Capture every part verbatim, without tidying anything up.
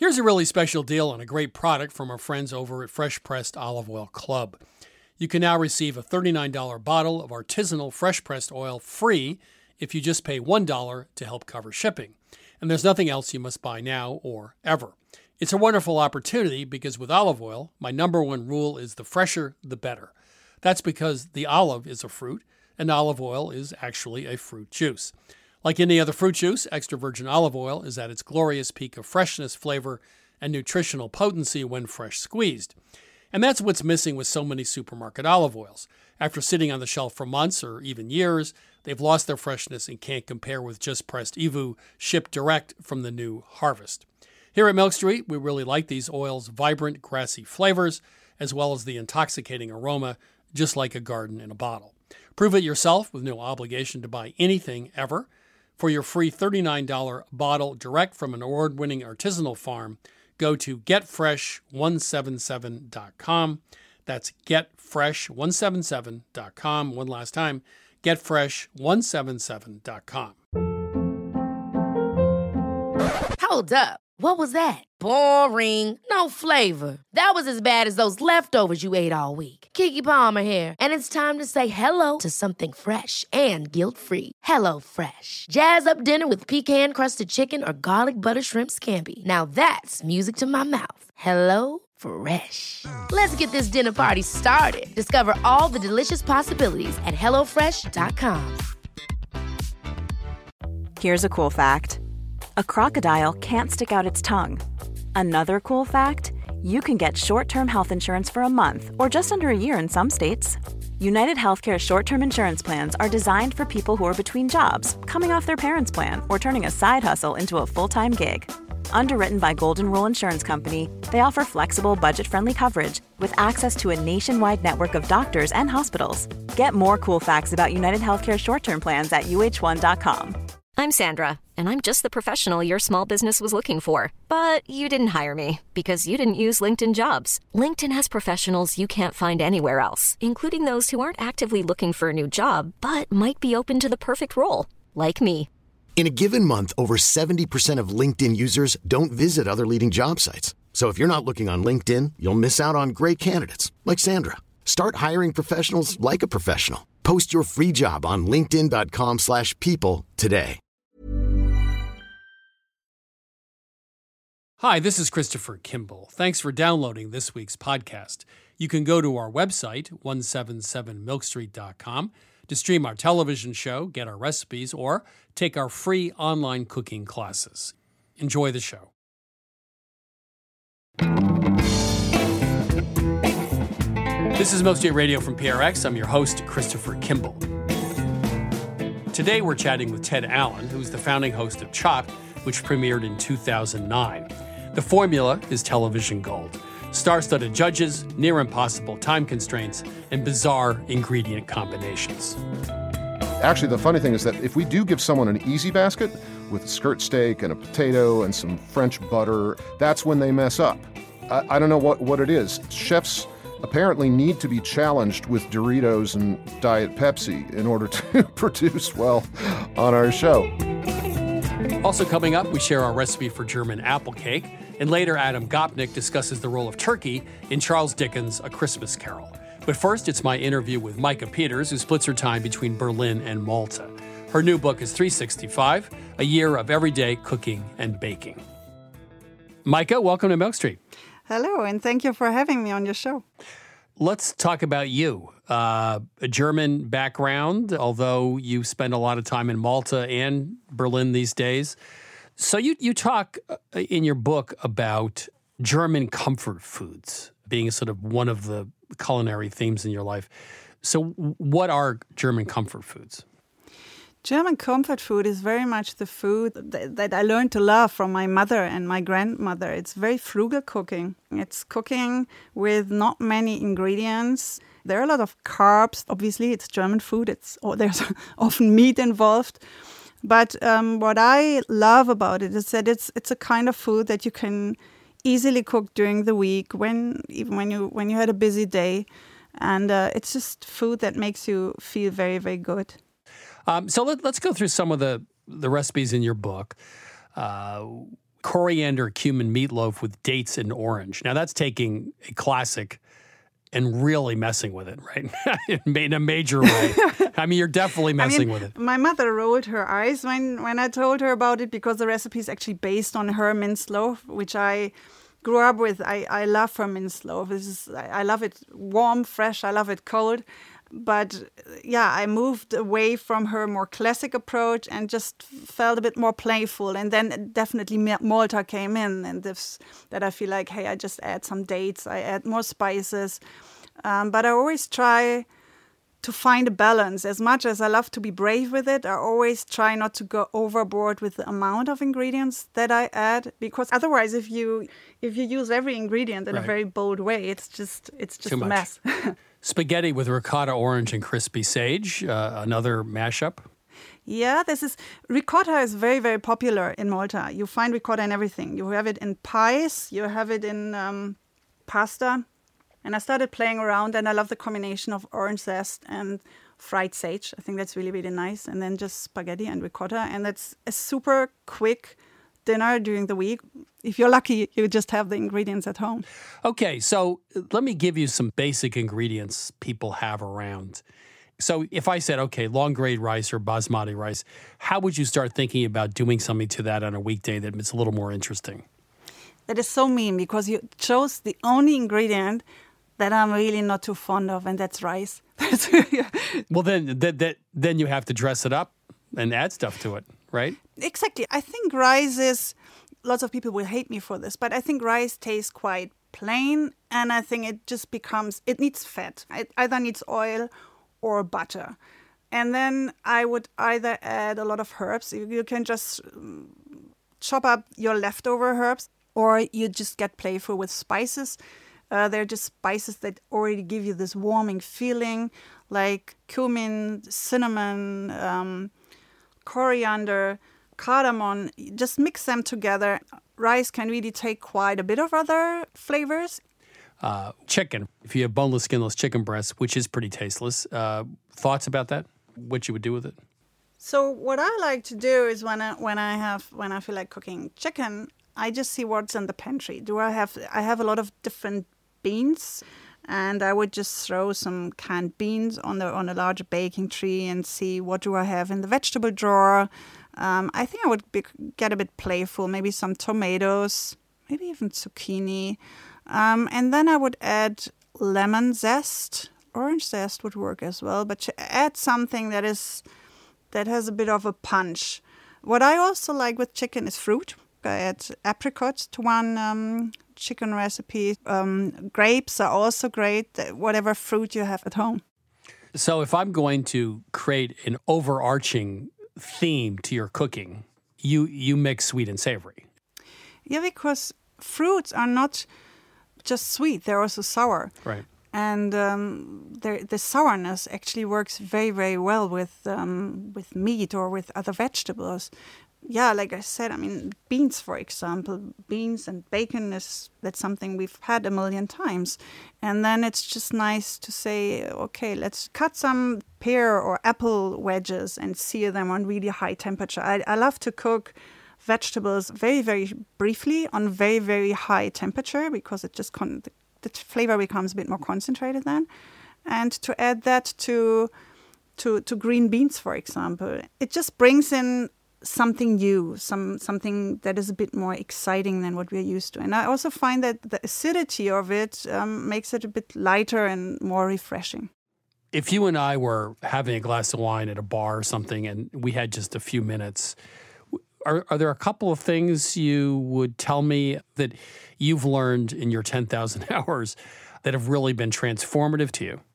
Here's a really special deal on a great product from our friends over at Fresh Pressed Olive Oil Club. You can now receive a thirty-nine dollars bottle of artisanal fresh-pressed oil free if you just pay one dollar to help cover shipping. And there's nothing else you must buy now or ever. It's a wonderful opportunity because with olive oil, my number one rule is the fresher, the better. That's because the olive is a fruit, and olive oil is actually a fruit juice. Like any other fruit juice, extra virgin olive oil is at its glorious peak of freshness, flavor, and nutritional potency when fresh squeezed. And that's what's missing with so many supermarket olive oils. After sitting on the shelf for months or even years, they've lost their freshness and can't compare with just pressed E V U shipped direct from the new harvest. Here at Milk Street, we really like these oils' vibrant, grassy flavors, as well as the intoxicating aroma, just like a garden in a bottle. Prove it yourself with no obligation to buy anything ever. For your free thirty-nine dollars bottle direct from an award-winning artisanal farm, go to get fresh one seventy-seven dot com. That's get fresh one seventy-seven dot com. One last time, get fresh one seventy-seven dot com. Hold up. What was that? Boring. No flavor. That was as bad as those leftovers you ate all week. Keke Palmer here, and it's time to say hello to something fresh and guilt-free. Hello Fresh. Jazz up dinner with pecan-crusted chicken or garlic butter shrimp scampi. Now that's music to my mouth. Hello Fresh. Let's get this dinner party started. Discover all the delicious possibilities at hello fresh dot com. Here's a cool fact. A crocodile can't stick out its tongue. Another cool fact, you can get short-term health insurance for a month or just under a year in some states. United Healthcare short-term insurance plans are designed for people who are between jobs, coming off their parents' plan, or turning a side hustle into a full-time gig. Underwritten by Golden Rule Insurance Company, they offer flexible, budget-friendly coverage with access to a nationwide network of doctors and hospitals. Get more cool facts about United Healthcare short-term plans at U H one dot com. I'm Sandra, and I'm just the professional your small business was looking for. But you didn't hire me because you didn't use LinkedIn Jobs. LinkedIn has professionals you can't find anywhere else, including those who aren't actively looking for a new job, but might be open to the perfect role, like me. In a given month, over seventy percent of LinkedIn users don't visit other leading job sites. So if you're not looking on LinkedIn, you'll miss out on great candidates, like Sandra. Start hiring professionals like a professional. Post your free job on linkedin dot com slash people today. Hi, this is Christopher Kimball. Thanks for downloading this week's podcast. You can go to our website, one seventy-seven milk street dot com, to stream our television show, get our recipes, or take our free online cooking classes. Enjoy the show. This is Milk Street Radio from P R X. I'm your host, Christopher Kimball. Today we're chatting with Ted Allen, who's the founding host of Chopped, which premiered in two thousand nine. The formula is television gold. Star-studded judges, near-impossible time constraints, and bizarre ingredient combinations. Actually, the funny thing is that if we do give someone an easy basket with a skirt steak and a potato and some French butter, that's when they mess up. I, I don't know what, what it is. Chefs apparently need to be challenged with Doritos and Diet Pepsi in order to produce well on our show. Also coming up, we share our recipe for German apple cake, and later Adam Gopnik discusses the role of turkey in Charles Dickens' A Christmas Carol. But first, it's my interview with Micah Peters, who splits her time between Berlin and Malta. Her new book is three sixty-five, A Year of Everyday Cooking and Baking. Micah, welcome to Milk Street. Hello, and thank you for having me on your show. Let's talk about you. Uh, a German background, although you spend a lot of time in Malta and Berlin these days. So you, you talk in your book about German comfort foods being sort of one of the culinary themes in your life. So what are German comfort foods? German comfort food is very much the food that, that I learned to love from my mother and my grandmother. It's very frugal cooking. It's cooking with not many ingredients. There are a lot of carbs. Obviously, it's German food. It's oh, there's often meat involved. But um, what I love about it is that it's it's a kind of food that you can easily cook during the week, when even when you when you had a busy day, and uh, it's just food that makes you feel very, very good. Um, so let, let's go through some of the, the recipes in your book. Uh, coriander cumin meatloaf with dates and orange. Now, that's taking a classic and really messing with it, right? In a major way. I mean, you're definitely messing I mean, with it. My mother rolled her eyes when, when I told her about it because the recipe is actually based on her minced loaf, which I grew up with. I, I love her minced loaf. This is, I, I love it warm, fresh. I love it cold. But yeah, I moved away from her more classic approach and just felt a bit more playful. And then definitely Malta came in, and this that I feel like, hey, I just add some dates, I add more spices. Um, but I always try to find a balance. As much as I love to be brave with it, I always try not to go overboard with the amount of ingredients that I add, because otherwise, if you if you use every ingredient in right. a very bold way, it's just it's just Too a much. mess. Spaghetti with ricotta, orange, and crispy sage, uh, another mashup. Yeah, this is ricotta is very, very popular in Malta. You find ricotta in everything. You have it in pies, you have it in um, pasta. And I started playing around, and I love the combination of orange zest and fried sage. I think that's really, really nice. And then just spaghetti and ricotta. And that's a super quick dinner during the week. If you're lucky, you just have the ingredients at home. Okay, so let me give you some basic ingredients people have around. So if I said, okay, long grade rice or basmati rice, how would you start thinking about doing something to that on a weekday that is a little more interesting? That is so mean, because you chose the only ingredient that I'm really not too fond of, and that's rice. Well, then, that, that, then you have to dress it up and add stuff to it, right? Exactly. I think rice is, lots of people will hate me for this, but I think rice tastes quite plain, and I think it just becomes, it needs fat. It either needs oil or butter. And then I would either add a lot of herbs. You, you can just chop up your leftover herbs, or you just get playful with spices. Uh, they're just spices that already give you this warming feeling, like cumin, cinnamon, um, coriander, cardamom. Just mix them together. Rice can really take quite a bit of other flavors. Uh, chicken, if you have boneless, skinless chicken breasts, which is pretty tasteless. Uh, thoughts about that? What you would do with it? So what I like to do is when I when I have when I feel like cooking chicken, I just see what's in the pantry. Do I have I have a lot of different beans, and I would just throw some canned beans on the on a large baking tray and see what do I have in the vegetable drawer. Um, I think I would be, get a bit playful, maybe some tomatoes, maybe even zucchini, um, and then I would add lemon zest. Orange zest would work as well, but add something that is that has a bit of a punch. What I also like with chicken is fruit. I add apricots to one um, chicken recipe. Um, grapes are also great, whatever fruit you have at home. So if I'm going to create an overarching theme to your cooking, you, you mix sweet and savory. Yeah, because fruits are not just sweet, they're also sour. Right. And um, the sourness actually works very, very well with um, with meat or with other vegetables. Yeah, like I said, I mean, beans, for example, beans and bacon is that's something we've had a million times. And then it's just nice to say, okay, let's cut some pear or apple wedges and sear them on really high temperature. I, I love to cook vegetables very, very briefly on very, very high temperature because it just con- the, the flavor becomes a bit more concentrated then. And to add that to to to green beans, for example, it just brings in something new, some something that is a bit more exciting than what we're used to. And I also find that the acidity of it um, makes it a bit lighter and more refreshing. If you and I were having a glass of wine at a bar or something and we had just a few minutes, are, are there a couple of things you would tell me that you've learned in your ten thousand hours that have really been transformative to you?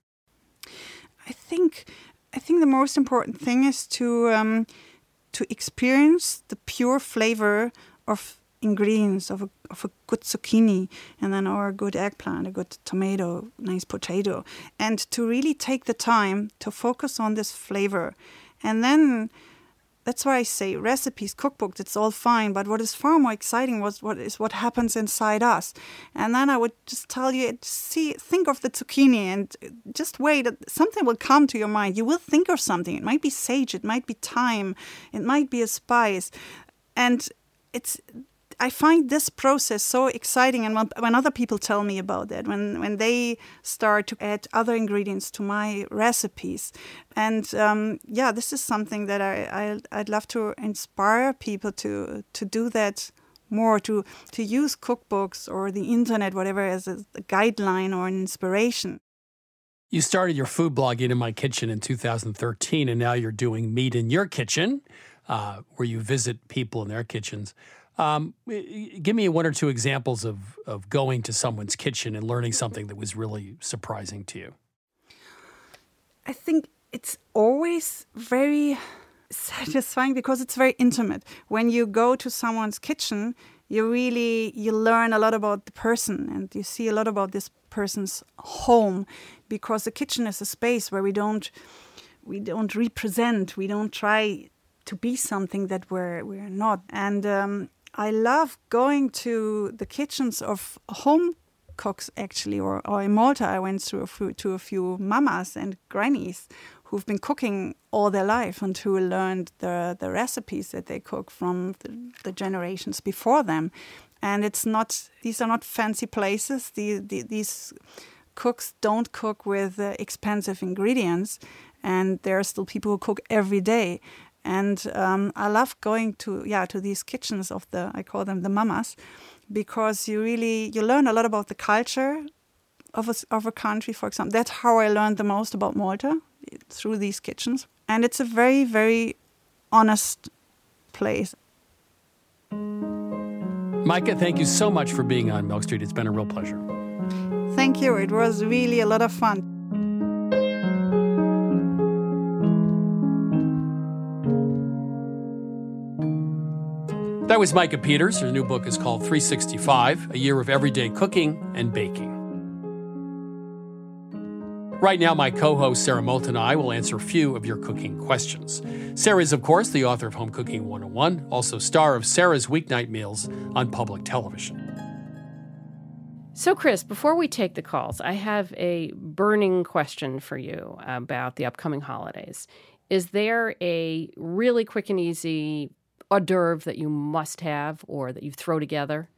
I think I think the most important thing is to um, to experience the pure flavor of ingredients of a, of a good zucchini and then or a good eggplant, a good tomato, nice potato, and to really take the time to focus on this flavor. And then that's why I say recipes, cookbooks, it's all fine, but what is far more exciting was what is what happens inside us. And then I would just tell you, see, think of the zucchini and just wait, something will come to your mind. You will think of something. It might be sage, it might be thyme, it might be a spice. And it's I find this process so exciting, and when, when other people tell me about it, when when they start to add other ingredients to my recipes, and um, yeah, this is something that I, I I'd love to inspire people to to do that more, to to use cookbooks or the internet, whatever, as a, a guideline or an inspiration. You started your food blog, Eat in My Kitchen, in two thousand thirteen, and now you're doing Meat in Your Kitchen, uh, where you visit people in their kitchens. Um, give me one or two examples of, of going to someone's kitchen and learning something that was really surprising to you. I think it's always very satisfying because it's very intimate. When you go to someone's kitchen, you really, you learn a lot about the person, and you see a lot about this person's home, because the kitchen is a space where we don't, we don't represent, we don't try to be something that we're we're not. And um, I love going to the kitchens of home cooks, actually, or, or in Malta I went through a few, to a few mamas and grannies who've been cooking all their life and who learned the, the recipes that they cook from the, the generations before them. And it's not; these are not fancy places. The, the, these cooks don't cook with uh, expensive ingredients, and there are still people who cook every day. And um, I love going to yeah to these kitchens of the, I call them the mamas, because you really you learn a lot about the culture of a, of a country. For example, that's how I learned the most about Malta, through these kitchens, and it's a very very honest place. Maike, thank you so much for being on Milk Street. It's been a real pleasure. Thank you. It was really a lot of fun. That was Maike Peters. Her new book is called three sixty-five, A Year of Everyday Cooking and Baking. Right now, my co-host Sarah Moulton and I will answer a few of your cooking questions. Sarah is, of course, the author of Home Cooking one oh one, also star of Sarah's Weeknight Meals on public television. So, Chris, before we take the calls, I have a burning question for you about the upcoming holidays. Is there a really quick and easy hors d'oeuvre that you must have or that you throw together?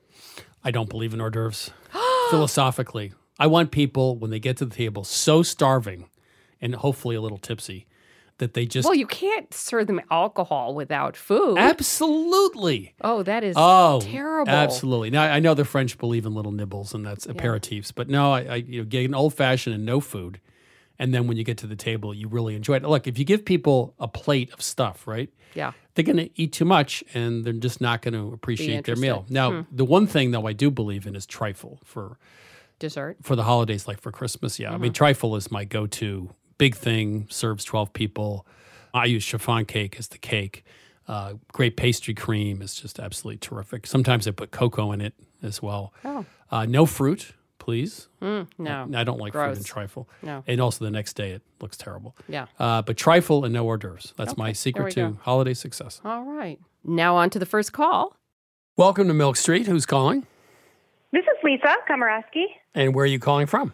I don't believe in hors d'oeuvres. Philosophically, I want people, when they get to the table, so starving and hopefully a little tipsy that they just... Well, you can't serve them alcohol without food. Absolutely. Oh, that is oh, terrible. Absolutely. Now, I know the French believe in little nibbles, and that's aperitifs. Yeah. But no, I, I you know, get an old-fashioned and no food. And then when you get to the table, you really enjoy it. Look, if you give people a plate of stuff, right? Yeah. They're going to eat too much, and they're just not going to appreciate their meal. Now, hmm. the one thing, though, I do believe in is trifle for... Dessert? For the holidays, like for Christmas, yeah. Mm-hmm. I mean, trifle is my go-to. Big thing, serves twelve people. I use chiffon cake as the cake. Uh, great pastry cream is just absolutely terrific. Sometimes I put cocoa in it as well. Oh. Uh, no fruit, please. Mm, no. I, I don't like Gross. fruit in trifle. No. And also the next day, it looks terrible. Yeah. Uh, but trifle and no hors d'oeuvres. That's okay. my secret to go. holiday success. All right. Now on to the first call. Welcome to Milk Street. Who's calling? This is Lisa Komorowski. And where are you calling from?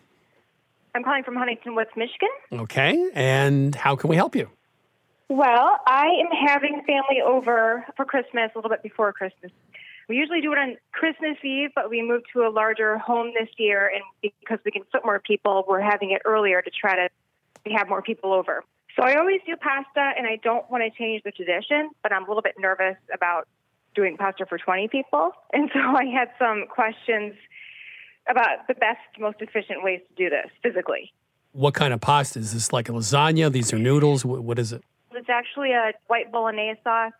I'm calling from Huntington Woods, Michigan. Okay. And how can we help you? Well, I am having family over for Christmas, a little bit before Christmas. We usually do it on Christmas Eve, but we moved to a larger home this year, and because we can fit more people, we're having it earlier to try to have more people over. So I always do pasta, and I don't want to change the tradition, but I'm a little bit nervous about doing pasta for twenty people. And so I had some questions about the best, most efficient ways to do this physically. What kind of pasta? Is this like a lasagna? These are noodles? What, what is it? It's actually a white bolognese sauce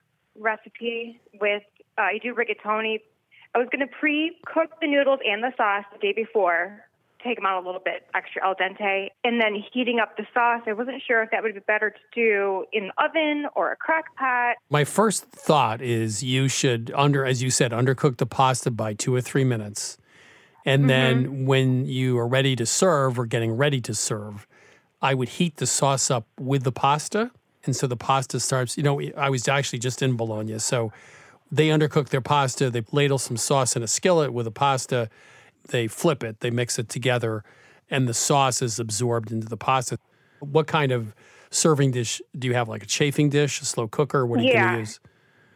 recipe with, uh, you do rigatoni. I was going to pre-cook the noodles and the sauce the day before, take them out a little bit extra al dente, and then heating up the sauce. I wasn't sure if that would be better to do in the oven or a crock pot. My first thought is you should, under, as you said, undercook the pasta by two or three minutes. And mm-hmm. then when you are ready to serve or getting ready to serve, I would heat the sauce up with the pasta. And so the pasta starts, you know, I was actually just in Bologna. So they undercook their pasta. They ladle some sauce in a skillet with the pasta. They flip it, they mix it together, and the sauce is absorbed into the pasta. What kind of serving dish do you have? Like a chafing dish, a slow cooker? What are you yeah. going to use?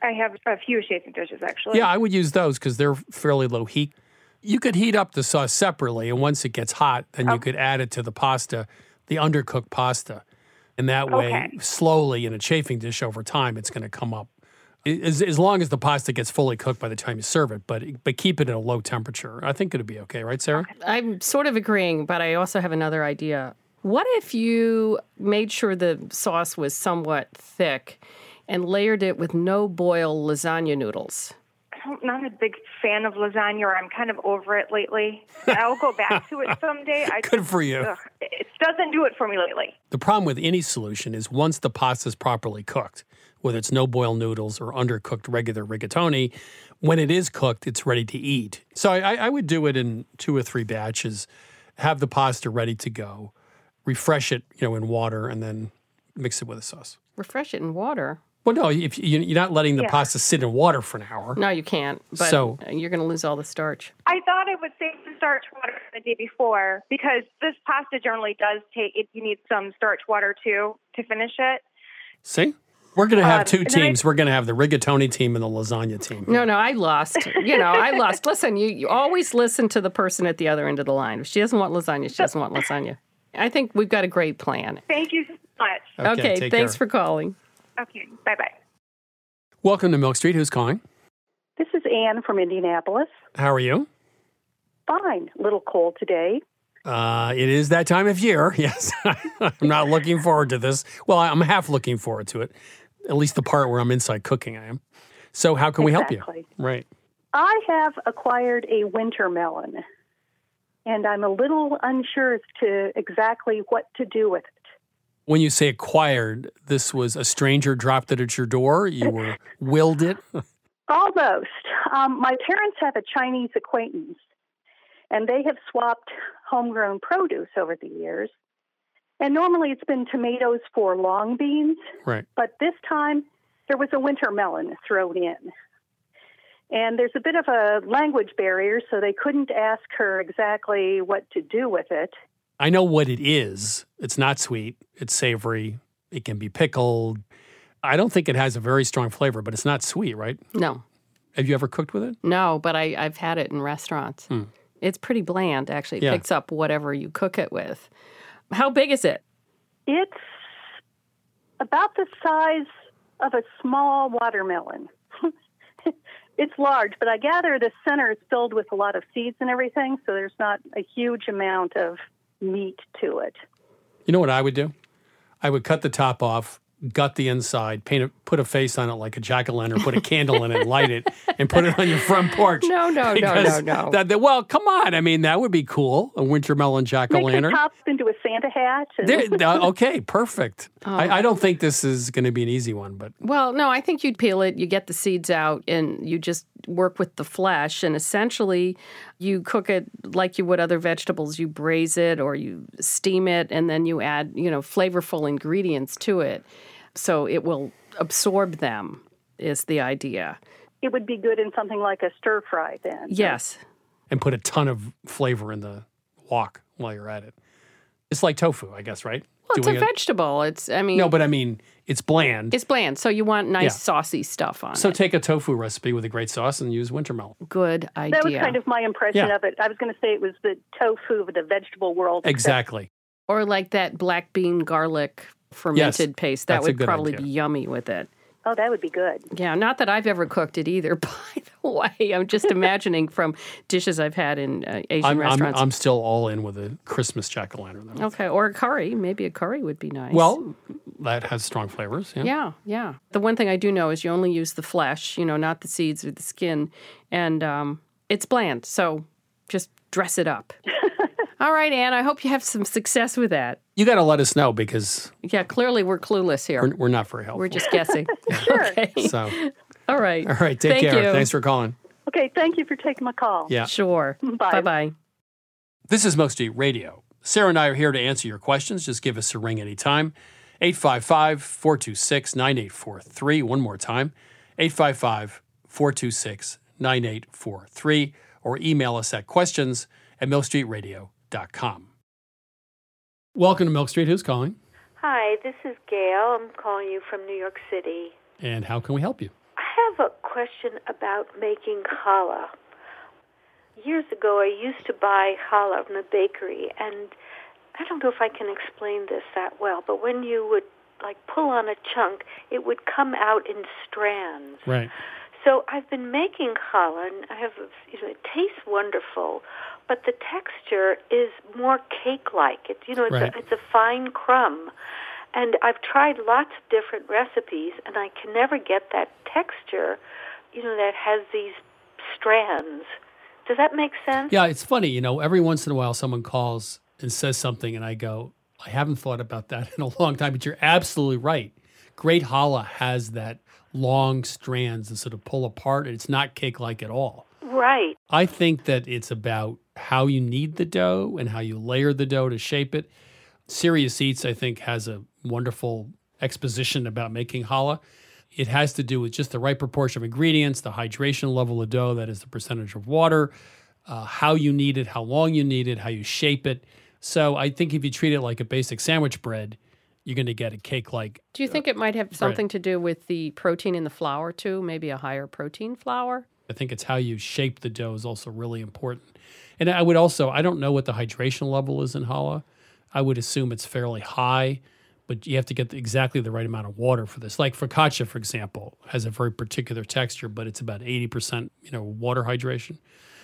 I have a few chafing dishes, actually. Yeah, I would use those because they're fairly low heat. You could heat up the sauce separately, and once it gets hot, then Oh. you could add it to the pasta, the undercooked pasta. And that way, Okay. slowly in a chafing dish over time, it's going to come up. As, as long as the pasta gets fully cooked by the time you serve it, but but keep it at a low temperature. I think it'd be okay, right, Sarah? I'm sort of agreeing, but I also have another idea. What if you made sure the sauce was somewhat thick and layered it with no-boil lasagna noodles? I'm not a big fan of lasagna, or I'm kind of over it lately. I'll go back to it someday. I Good for you. Ugh, it doesn't do it for me lately. The problem with any solution is once the pasta is properly cooked, whether it's no-boil noodles or undercooked regular rigatoni, when it is cooked, it's ready to eat. So I, I would do it in two or three batches, have the pasta ready to go, refresh it, you know, in water, and then mix it with a sauce. Refresh it in water. Well, no, if you, you're not letting the Yeah. pasta sit in water for an hour. No, you can't. But So- you're going to lose all the starch. I thought I would save the starch water the day before because this pasta generally does take, it, you need some starch water too to finish it. See? We're going to have Um, two and then I- teams. We're going to have the rigatoni team and the lasagna team. No, no, I lost. You know, I lost. Listen, you, you always listen to the person at the other end of the line. If she doesn't want lasagna, she doesn't want lasagna. I think we've got a great plan. Thank you so much. Okay, Okay, take thanks care. for calling. Okay, bye-bye. Welcome to Milk Street. Who's calling? This is Anne from Indianapolis. How are you? Fine. A little cold today. Uh, it is that time of year. Yes. I'm not looking forward to this. Well, I'm half looking forward to it. At least the part where I'm inside cooking, I am. So how can we help Exactly. you? Right. I have acquired a winter melon, and I'm a little unsure as to exactly what to do with it. When you say acquired, this was a stranger dropped it at your door? You were willed it? Almost. Um, my parents have a Chinese acquaintance, and they have swapped homegrown produce over the years. And normally it's been tomatoes for long beans, Right. but this time there was a winter melon thrown in. And there's a bit of a language barrier, so they couldn't ask her exactly what to do with it. I know what it is. It's not sweet. It's savory. It can be pickled. I don't think it has a very strong flavor, but it's not sweet, right? No, Have you ever cooked with it? no, but I, I've had it in restaurants. Hmm. It's pretty bland, actually. It Yeah. picks up whatever you cook it with. How big is it? It's about the size of a small watermelon. It's large, but I gather the center is filled with a lot of seeds and everything, so there's not a huge amount of meat to it. You know what I would do? I would cut the top off, gut the inside, paint a, put a face on it like a jack-o'-lantern, put a candle in it, light it, and put it on your front porch. No, no, no, Because no, no. That, that- well, come on. I mean, that would be cool. A winter melon Make the jack-o'-lantern. top into a Santa hat. And There, uh, okay, perfect. Oh. I, I don't think this is going to be an easy one, but Well, no, I think you'd peel it, you get the seeds out, and you just work with the flesh. And essentially, you cook it like you would other vegetables. You braise it or you steam it, and then you add, you know, flavorful ingredients to it. So it will absorb them, is the idea. it would be good in something like a stir fry then. Yes. and put a ton of flavor in the wok while you're at it. It's like tofu, I guess, right? Well, it's Doing a it- vegetable. It's, I mean, No, but I mean, it's bland. it's bland. So you want nice, Yeah. saucy stuff on So it. take a tofu recipe with a great sauce and use winter melon. Good idea. That was kind of my impression Yeah. of it. I was going to say it was the tofu of the vegetable world. except Exactly. Or like that black bean garlic fermented paste. That that's a would good probably idea. be yummy with it. Oh, that would be good. Yeah, not that I've ever cooked it either, by the way. I'm just imagining from dishes I've had in uh, Asian I'm, I'm, restaurants. I'm still all in with a Christmas jack-o'-lantern. though. Okay, or a curry. Maybe a curry would be nice. Well, that has strong flavors. Yeah. yeah, yeah. The one thing I do know is you only use the flesh, you know, not the seeds or the skin. And um, it's bland, so just dress it up. All right, Anne, I hope you have some success with that. You got to let us know because Yeah, clearly we're clueless here. we're, we're not very helpful. We're just guessing. Sure. Okay. So, All right. all right. Take Thank care. you. Thanks for calling. Okay, thank you for taking my call. Yeah. Sure. Bye. Bye-bye. This is Milk Street Radio. Sarah and I are here to answer your questions. Just give us a ring anytime. eight five five, four two six, nine eight four three. One more time. eight five five, four two six, nine eight four three. Or email us at questions at milk street radio dot com. Welcome to Milk Street. Who's calling? Hi, this is Gail. I'm calling you from New York City. And how can we help you? have a question about making challah. Years ago, I used to buy challah from the bakery, and I don't know if I can explain this that well, but when you would like pull on a chunk, it would come out in strands. Right. So I've been making challah, and I have, you know, it tastes wonderful, but the texture is more cake-like. It's, you know, it's, right. a, it's a fine crumb. And I've tried lots of different recipes, and I can never get that texture, you know, that has these strands. Does that make sense? Yeah, it's funny. You know, every once in a while someone calls and says something, and I go, I haven't thought about that in a long time, but you're absolutely right. Great challah has that long strands that sort of pull apart, and it's not cake-like at all. Right. I think that it's about how you knead the dough and how you layer the dough to shape it. Serious Eats, I think, has a wonderful exposition about making challah. It has to do with just the right proportion of ingredients, the hydration level of dough, that is the percentage of water, uh, how you knead it, how long you knead it, how you shape it. So I think if you treat it like a basic sandwich bread, you're going to get a cake-like. Do you think uh, it might have bread. something to do with the protein in the flour, too? Maybe a higher protein flour? I think it's how you shape the dough is also really important. And I would also, I don't know what the hydration level is in challah. I would assume it's fairly high, but you have to get the, exactly the right amount of water for this. Like focaccia, for example, has a very particular texture, but it's about eighty percent, you know, water hydration.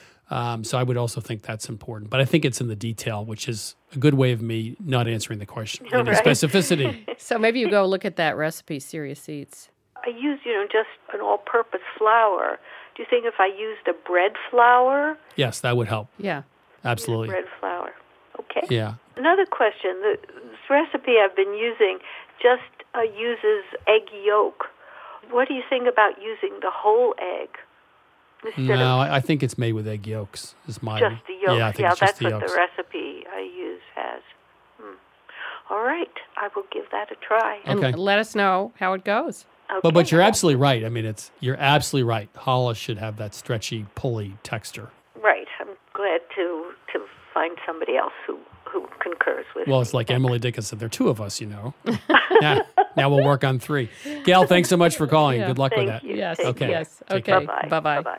Um, so I would also think that's important. But I think it's in the detail, which is a good way of me not answering the question in Right. specificity. So maybe you go look at that recipe, Serious Eats. I use, you know, just an all-purpose flour. Do you think if I used a bread flour? Yes, that would help. Yeah. Absolutely. Bread flour. Okay. Yeah. Another question. The, this recipe I've been using just uh, uses egg yolk. What do you think about using the whole egg? Instead No, of I I think it's made with egg yolks. Is my just the yolks. Yeah, I think yeah it's just that's the what yolks. the recipe I use has. Hmm. All right. I will give that a try. And Okay. let us know how it goes. Okay. But but you're absolutely right. I mean, it's you're absolutely right. Challah should have that stretchy, pulley texture. Right. I'm glad to to find somebody else who, who concurs with Well, me. it's like Emily Dickinson. There are two of us, you know. now, now we'll work on three. Gail, thanks so much for calling. Yeah. Good luck Thank with that. you. Yes. Take Okay. care. Yes. Take Okay. Bye-bye. Bye-bye. Bye-bye.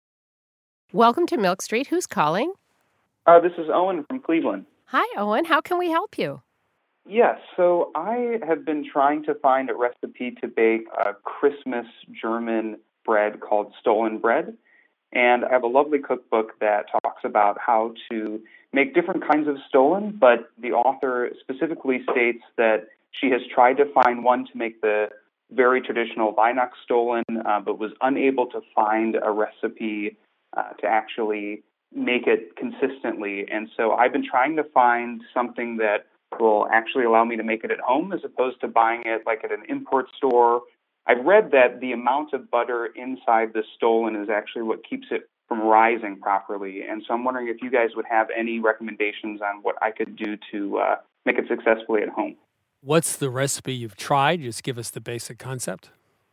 Welcome to Milk Street. Who's calling? Uh, this is Owen from Cleveland. Hi, Owen. How can we help you? Yes, so I have been trying to find a recipe to bake a Christmas German bread called Stollen bread. And I have a lovely cookbook that talks about how to make different kinds of Stollen, but the author specifically states that she has tried to find one to make the very traditional Weihnachtsstollen, uh, but was unable to find a recipe uh, to actually make it consistently. And so I've been trying to find something that will actually allow me to make it at home as opposed to buying it like at an import store. I've read that the amount of butter inside the Stollen is actually what keeps it from rising properly. And so I'm wondering if you guys would have any recommendations on what I could do to uh, make it successfully at home. What's the recipe you've tried? Just give us the basic concept.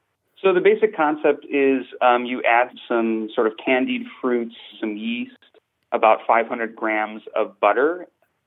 So the basic concept is um, you add some sort of candied fruits, some yeast, about five hundred grams of butter,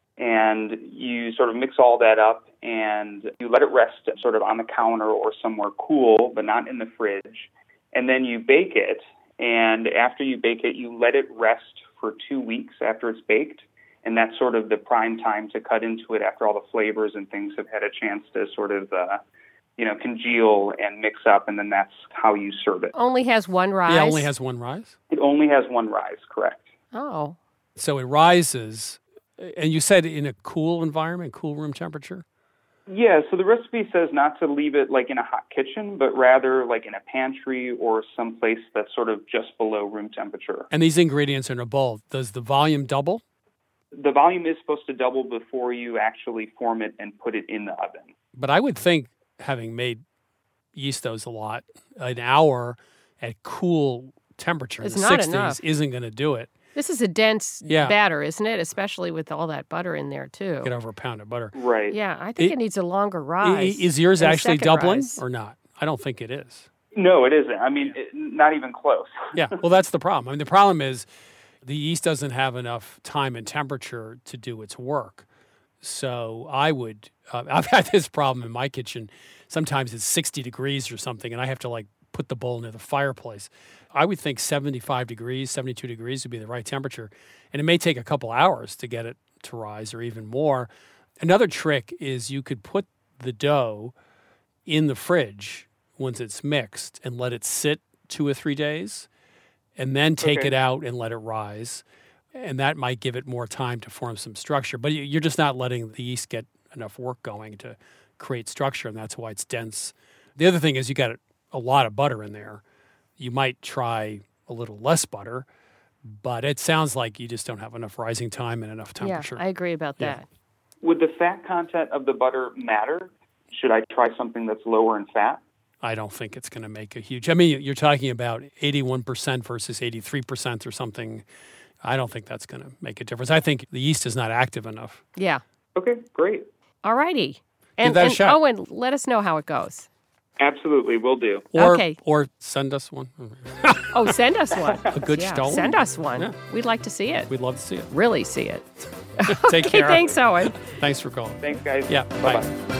and you sort of mix all that up and you let it rest sort of on the counter or somewhere cool, but not in the fridge. And then you bake it, and after you bake it, you let it rest for two weeks after it's baked. And that's sort of the prime time to cut into it after all the flavors and things have had a chance to sort of, uh, you know, congeal and mix up, and then that's how you serve it. Only has one rise? Yeah, it only has one rise. It only has one rise, correct. Oh. So it rises, and you said in a cool environment, cool room temperature? Yeah, so the recipe says not to leave it like in a hot kitchen, but rather like in a pantry or someplace that's sort of just below room temperature. And these ingredients are in a bowl. Does the volume double? The volume is supposed to double before you actually form it and put it in the oven. But I would think, having made yeast doughs a lot, an hour at cool temperature It's in the not sixties enough. isn't going to do it. This is a dense Yeah. batter, isn't it? Especially with all that butter in there, too. Get over a pound of butter. Right. Yeah, I think it, It- needs a longer I- rise. Is yours and a actually second doubling rise. or not? I don't think it is. No, it isn't. I mean, it, not even close. Yeah, well, that's the problem. I mean, the problem is the yeast doesn't have enough time and temperature to do its work. So I would, uh, I've had this problem in my kitchen. Sometimes it's sixty degrees or something, and I have to like put the bowl near the fireplace. I would think seventy-five degrees, seventy-two degrees would be the right temperature. And it may take a couple hours to get it to rise or even more. Another trick is you could put the dough in the fridge once it's mixed and let it sit two or three days and then take Okay. it out and let it rise. And that might give it more time to form some structure. But you- you're just not letting the yeast get enough work going to create structure, and that's why it's dense. The other thing is you got a lot of butter in there. You might try a little less butter, but it sounds like you just don't have enough rising time and enough temperature. Yeah, I agree about Yeah. that. Would the fat content of the butter matter? Should I try something that's lower in fat? I don't think it's going to make a huge. I mean, you're talking about eighty-one percent versus eighty-three percent or something. I don't think that's going to make a difference. I think the yeast is not active enough. Yeah. Okay, great. All righty. And, that a and shot. Owen, let us know how it goes. Absolutely, will do. Or, Okay. Or send us one. Oh, send us one. A good yeah, Stollen? Send us one. Yeah. We'd like to see it. We'd love to see it. Really see it. Take Okay, care. thanks, Owen. Thanks for calling. Thanks, guys. Yeah, Bye-bye.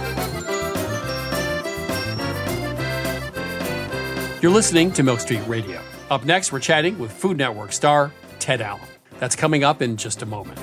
You're listening to Milk Street Radio. Up next, we're chatting with Food Network star Ted Allen. That's coming up in just a moment.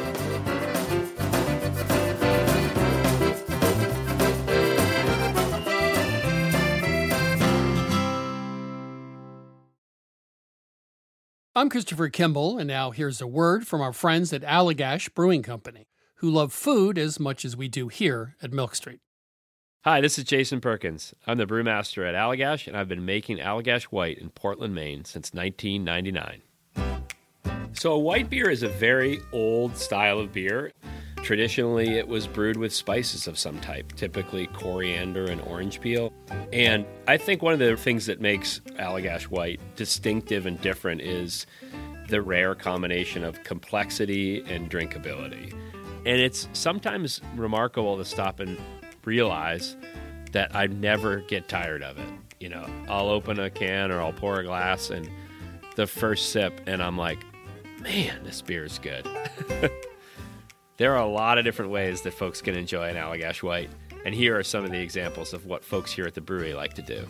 I'm Christopher Kimball, and now here's a word from our friends at Allagash Brewing Company, who love food as much as we do here at Milk Street. Hi, this is Jason Perkins. I'm the brewmaster at Allagash, and I've been making Allagash White in Portland, Maine since nineteen ninety-nine. So a white beer is a very old style of beer. Traditionally, it was brewed with spices of some type, typically coriander and orange peel. And I think one of the things that makes Allagash White distinctive and different is the rare combination of complexity and drinkability. And it's sometimes remarkable to stop and realize that I never get tired of it. You know, I'll open a can or I'll pour a glass and the first sip and I'm like, man, this beer is good. There are a lot of different ways that folks can enjoy an Allagash White, and here are some of the examples of what folks here at the brewery like to do.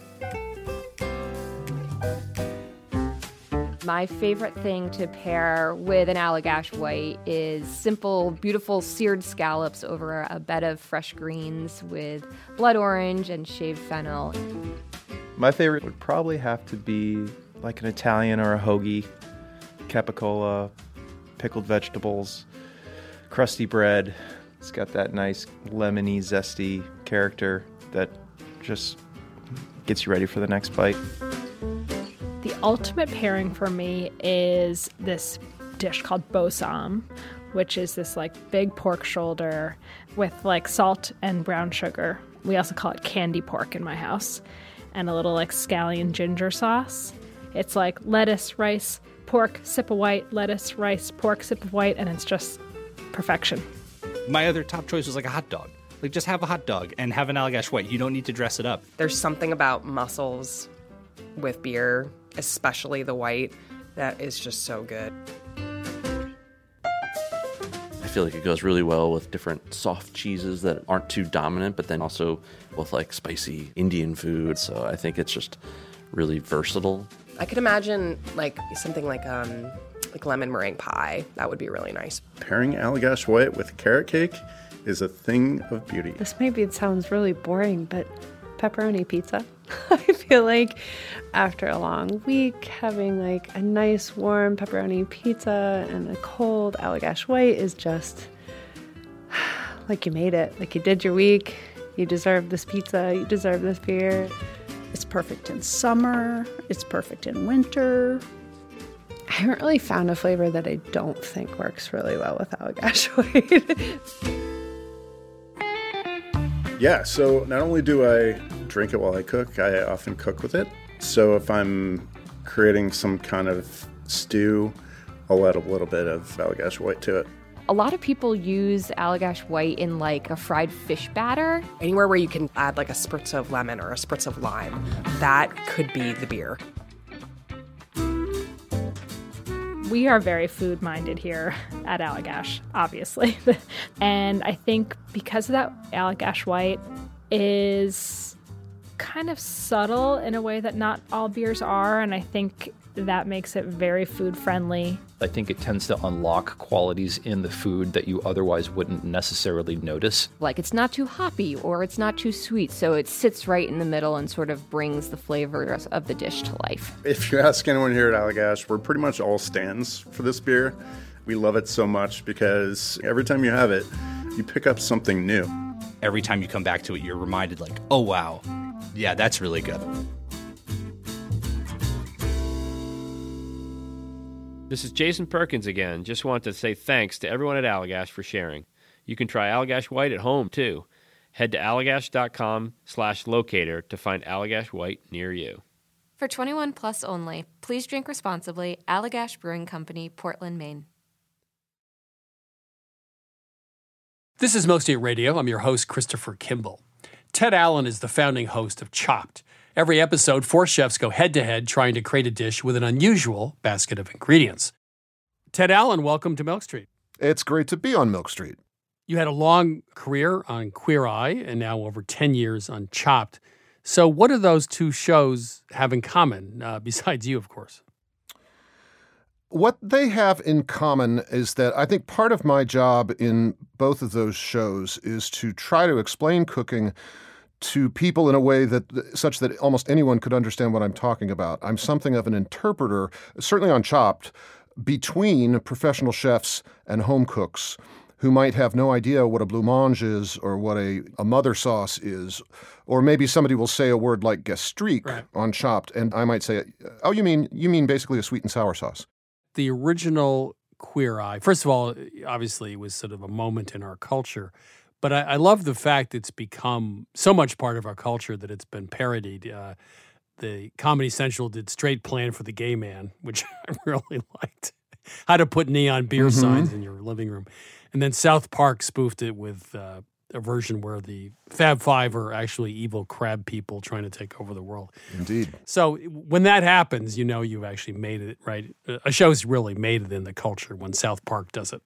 My favorite thing to pair with an Allagash White is simple, beautiful seared scallops over a bed of fresh greens with blood orange and shaved fennel. My favorite would probably have to be like an Italian or a hoagie, capicola, pickled vegetables, crusty bread. It's got that nice lemony, zesty character that just gets you ready for the next bite. The ultimate pairing for me is this dish called bossam, which is this like big pork shoulder with like salt and brown sugar. We also call it candy pork in my house, and a little like scallion ginger sauce. It's like lettuce, rice, pork, sip of white, lettuce, rice, pork, sip of white, and it's just perfection. My other top choice was like a hot dog. Like just have a hot dog and have an Allagash White. You don't need to dress it up. There's something about mussels with beer, especially the white, that is just so good. I feel like it goes really well with different soft cheeses that aren't too dominant, but then also with like spicy Indian food. So I think it's just really versatile. I could imagine like something like um like lemon meringue pie. That would be really nice. Pairing Allagash White with carrot cake is a thing of beauty. This maybe it sounds really boring, but pepperoni pizza. I feel like after a long week, having like a nice warm pepperoni pizza and a cold Allagash White is just like you made it. Like you did your week. You deserve this pizza. You deserve this beer. It's perfect in summer. It's perfect in winter. I haven't really found a flavor that I don't think works really well with Allagash White. Yeah, so not only do I drink it while I cook, I often cook with it. So if I'm creating some kind of stew, I'll add a little bit of Allagash White to it. A lot of people use Allagash White in like a fried fish batter. Anywhere where you can add like a spritz of lemon or a spritz of lime, that could be the beer. We are very food-minded here at Allagash, obviously. And I think because of that, Allagash White is kind of subtle in a way that not all beers are, and I think that makes it very food friendly. I think it tends to unlock qualities in the food that you otherwise wouldn't necessarily notice. Like it's not too hoppy or it's not too sweet, so it sits right in the middle and sort of brings the flavors of the dish to life. If you ask anyone here at Allagash, we're pretty much all stands for this beer. We love it so much because every time you have it, you pick up something new. Every time you come back to it, you're reminded like, oh, wow, yeah, that's really good. This is Jason Perkins again. Just want to say thanks to everyone at Allagash for sharing. You can try Allagash White at home, too. Head to allagash.com slash locator to find Allagash White near you. For twenty-one plus only, please drink responsibly. Allagash Brewing Company, Portland, Maine. This is Most Eat Radio. I'm your host, Christopher Kimball. Ted Allen is the founding host of Chopped. Every episode, four chefs go head-to-head trying to create a dish with an unusual basket of ingredients. Ted Allen, welcome to Milk Street. It's great to be on Milk Street. You had a long career on Queer Eye and now over ten years on Chopped. So what do those two shows have in common, uh, besides you, of course? What they have in common is that I think part of my job in both of those shows is to try to explain cooking to people in a way that such that almost anyone could understand what I'm talking about. I'm something of an interpreter, certainly on Chopped, between professional chefs and home cooks who might have no idea what a blancmange is or what a, a mother sauce is. Or maybe somebody will say a word like gastrique right. on Chopped, and I might say, oh, you mean you mean basically a sweet and sour sauce. The original Queer Eye, first of all, obviously it was sort of a moment in our culture. But I, I love the fact it's become so much part of our culture that it's been parodied. Uh, the Comedy Central did Straight Plan for the Gay Man, which I really liked. How to put neon beer mm-hmm. signs in your living room. And then South Park spoofed it with uh, a version where the Fab Five are actually evil crab people trying to take over the world. Indeed. So when that happens, you know you've actually made it, right? A show's really made it in the culture when South Park does it.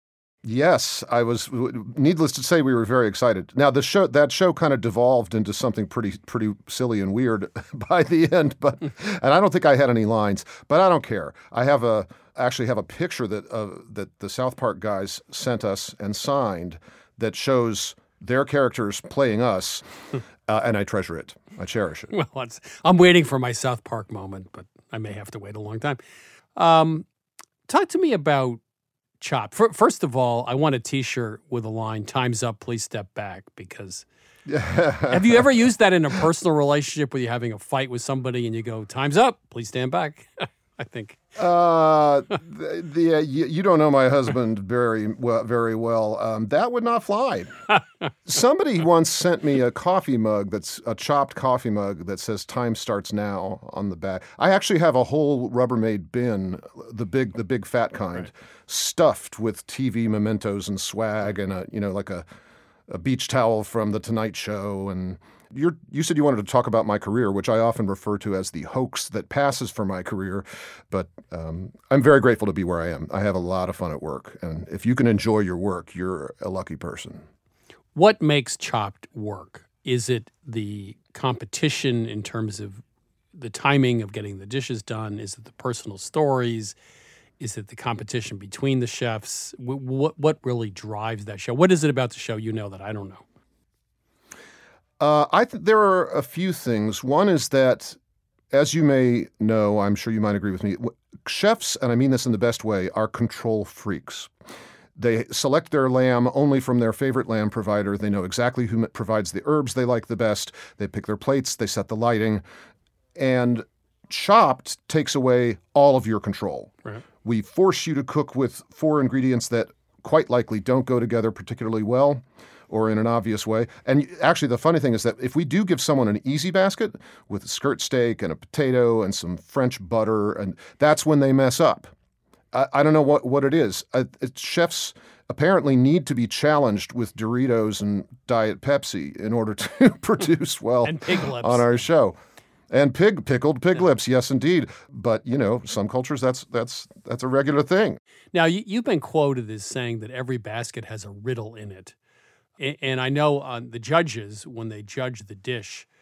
Yes, I was. Needless to say, we were very excited. Now, the show that show kind of devolved into something pretty, pretty silly and weird by the end. But and I don't think I had any lines, but I don't care. I have a actually have a picture that uh, that the South Park guys sent us and signed that shows their characters playing us, uh, and I treasure it. I cherish it. Well, it's, I'm waiting for my South Park moment, but I may have to wait a long time. Um, talk to me about Chopped. First of all, I want a T-shirt with a line, "Time's up, please step back," because have you ever used that in a personal relationship where you're having a fight with somebody and you go, "Time's up, please stand back"? I think. Uh, the, the uh, you, you don't know my husband very well. Very well. Um, that would not fly. Somebody once sent me a coffee mug that's a Chopped coffee mug that says "Time starts now" on the back. I actually have a whole Rubbermaid bin, the big, the big fat kind, right. stuffed with T V mementos and swag, and a you know like a a beach towel from The Tonight Show and. You're, you said you wanted to talk about my career, which I often refer to as the hoax that passes for my career. But um, I'm very grateful to be where I am. I have a lot of fun at work. And if you can enjoy your work, you're a lucky person. What makes Chopped work? Is it the competition in terms of the timing of getting the dishes done? Is it the personal stories? Is it the competition between the chefs? What, what really drives that show? What is it about the show you know that I don't know? Uh, I think there are a few things. One is that, as you may know, I'm sure you might agree with me, chefs, and I mean this in the best way, are control freaks. They select their lamb only from their favorite lamb provider. They know exactly who provides the herbs they like the best. They pick their plates. They set the lighting. And Chopped takes away all of your control. Right. We force you to cook with four ingredients that quite likely don't go together particularly well, or in an obvious way. And actually, the funny thing is that if we do give someone an easy basket with a skirt steak and a potato and some French butter, and that's when they mess up. I, I don't know what, what it is. Uh, it, chefs apparently need to be challenged with Doritos and Diet Pepsi in order to produce well and pig lips. On our show. And pig pickled pig lips, yes, indeed. But you know, some cultures that's that's that's a regular thing. Now, you, you've been quoted as saying that every basket has a riddle in it. And I know uh, the judges, when they judge the dish,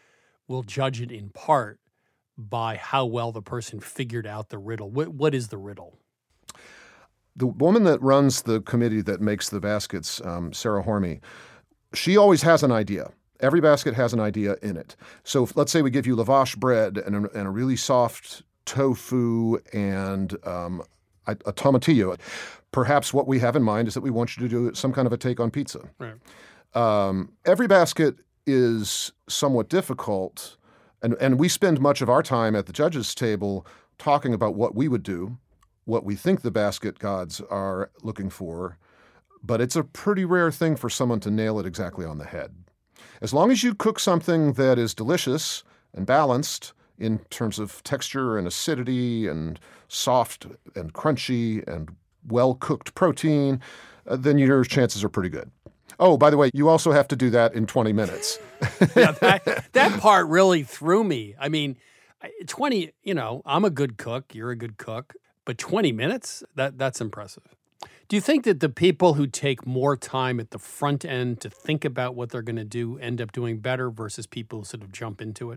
will judge it in part by how well the person figured out the riddle. What, what is the riddle? The woman that runs the committee that makes the baskets, um, Sarah Hormy, she always has an idea. Every basket has an idea in it. So if, let's say we give you lavash bread and a, and a really soft tofu and um, a, a tomatillo. Perhaps what we have in mind is that we want you to do some kind of a take on pizza. Right. Um, every basket is somewhat difficult, and, and we spend much of our time at the judges' table talking about what we would do, what we think the basket gods are looking for, but it's a pretty rare thing for someone to nail it exactly on the head. As long as you cook something that is delicious and balanced in terms of texture and acidity and soft and crunchy and well-cooked protein, uh, then your chances are pretty good. Oh, by the way, you also have to do that in twenty minutes. Yeah, that, that part really threw me. I mean, twenty, you know, I'm a good cook, you're a good cook, but twenty minutes? That that's impressive. Do you think that the people who take more time at the front end to think about what they're going to do end up doing better versus people who sort of jump into it?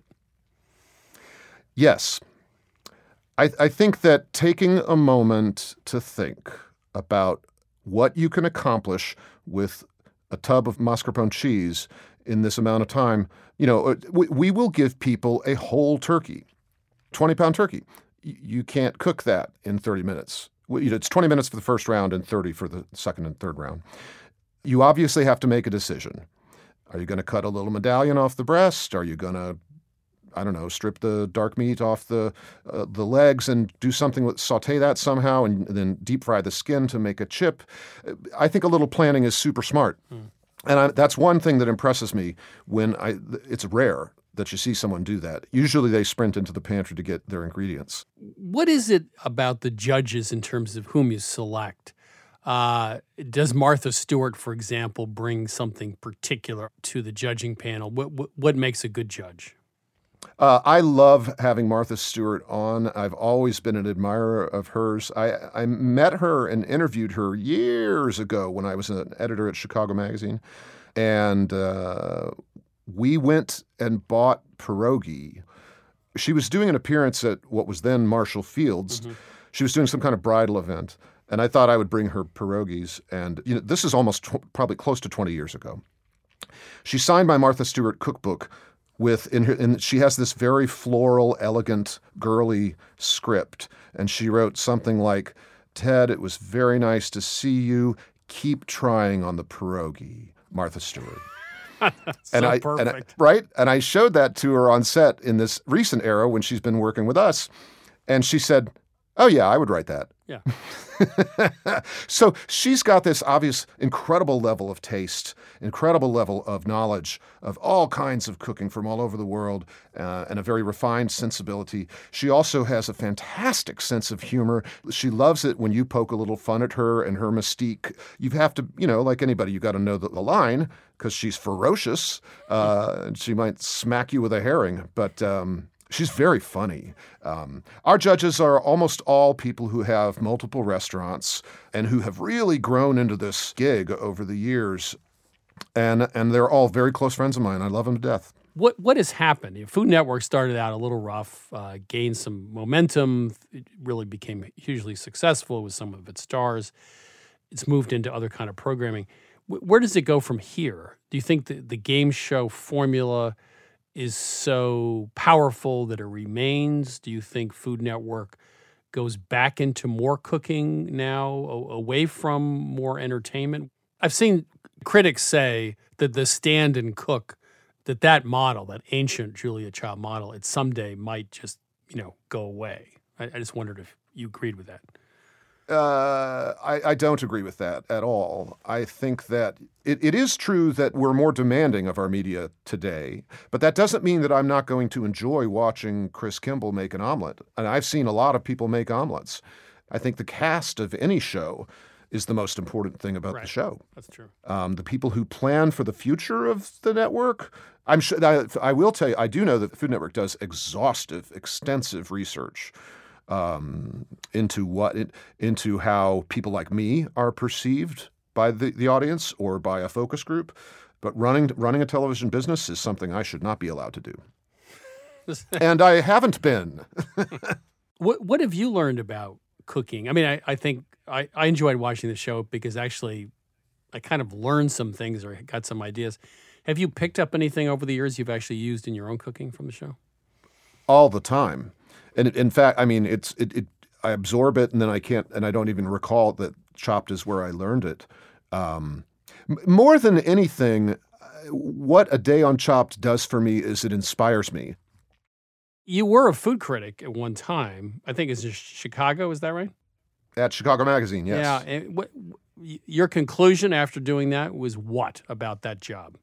Yes. I, I think that taking a moment to think about what you can accomplish with a tub of mascarpone cheese in this amount of time, you know, we, we will give people a whole turkey, twenty-pound turkey. You can't cook that in thirty minutes. It's twenty minutes for the first round and thirty for the second and third round. You obviously have to make a decision. Are you going to cut a little medallion off the breast? Are you going to, I don't know, strip the dark meat off the uh, the legs and do something with saute that somehow and then deep fry the skin to make a chip? I think a little planning is super smart. Mm. And I, that's one thing that impresses me when I, it's rare that you see someone do that. Usually they sprint into the pantry to get their ingredients. What is it about the judges in terms of whom you select? Uh, does Martha Stewart, for example, bring something particular to the judging panel? What, what, what makes a good judge? Uh, I love having Martha Stewart on. I've always been an admirer of hers. I, I met her and interviewed her years ago when I was an editor at Chicago Magazine. And uh, we went and bought pierogi. She was doing an appearance at what was then Marshall Fields. Mm-hmm. She was doing some kind of bridal event. And I thought I would bring her pierogies. And you know, this is almost tw- probably close to twenty years ago. She signed my Martha Stewart cookbook with, in her, and she has this very floral, elegant, girly script. And she wrote something like, "Ted, it was very nice to see you. Keep trying on the pierogi, Martha Stewart." so and I, perfect. And I, right? And I showed that to her on set in this recent era when she's been working with us. And she said, "Oh, yeah, I would write that." Yeah. So she's got this obvious incredible level of taste, incredible level of knowledge of all kinds of cooking from all over the world, uh, and a very refined sensibility. She also has a fantastic sense of humor. She loves it when you poke a little fun at her and her mystique. You have to, you know, like anybody, you got to know the, the line because she's ferocious. Uh, and she might smack you with a herring, but um, she's very funny. Um, our judges are almost all people who have multiple restaurants and who have really grown into this gig over the years. And and they're all very close friends of mine. I love them to death. What what has happened? Food Network started out a little rough, uh, gained some momentum. It really became hugely successful with some of its stars. It's moved into other kind of programming. W- where does it go from here? Do you think that the game show formula is so powerful that it remains? Do you think Food Network goes back into more cooking now, a- away from more entertainment? I've seen critics say that the stand and cook, that that model, that ancient Julia Child model, it someday might just, you know, go away. I, I just wondered if you agreed with that. Uh, I, I don't agree with that at all. I think that it, it is true that we're more demanding of our media today, but that doesn't mean that I'm not going to enjoy watching Chris Kimball make an omelet. And I've seen a lot of people make omelets. I think the cast of any show is the most important thing about right. the show. That's true. Um, the people who plan for the future of the network, I'm sure. I, I will tell you, I do know that the Food Network does exhaustive, extensive research um, into what it, into how people like me are perceived by the, the audience or by a focus group. But running running a television business is something I should not be allowed to do. and I haven't been. What What have you learned about cooking? I mean, I, I think I, I enjoyed watching the show because actually I kind of learned some things or got some ideas. Have you picked up anything over the years you've actually used in your own cooking from the show? All the time. And in fact, I mean, it's it, it I absorb it and then I can't, and I don't even recall that Chopped is where I learned it. Um, more than anything, what A Day on Chopped does for me is it inspires me. You were a food critic at one time. I think it's in Chicago. Is that right? At Chicago Magazine, yes. Yeah. And what, your conclusion after doing that was what about that job?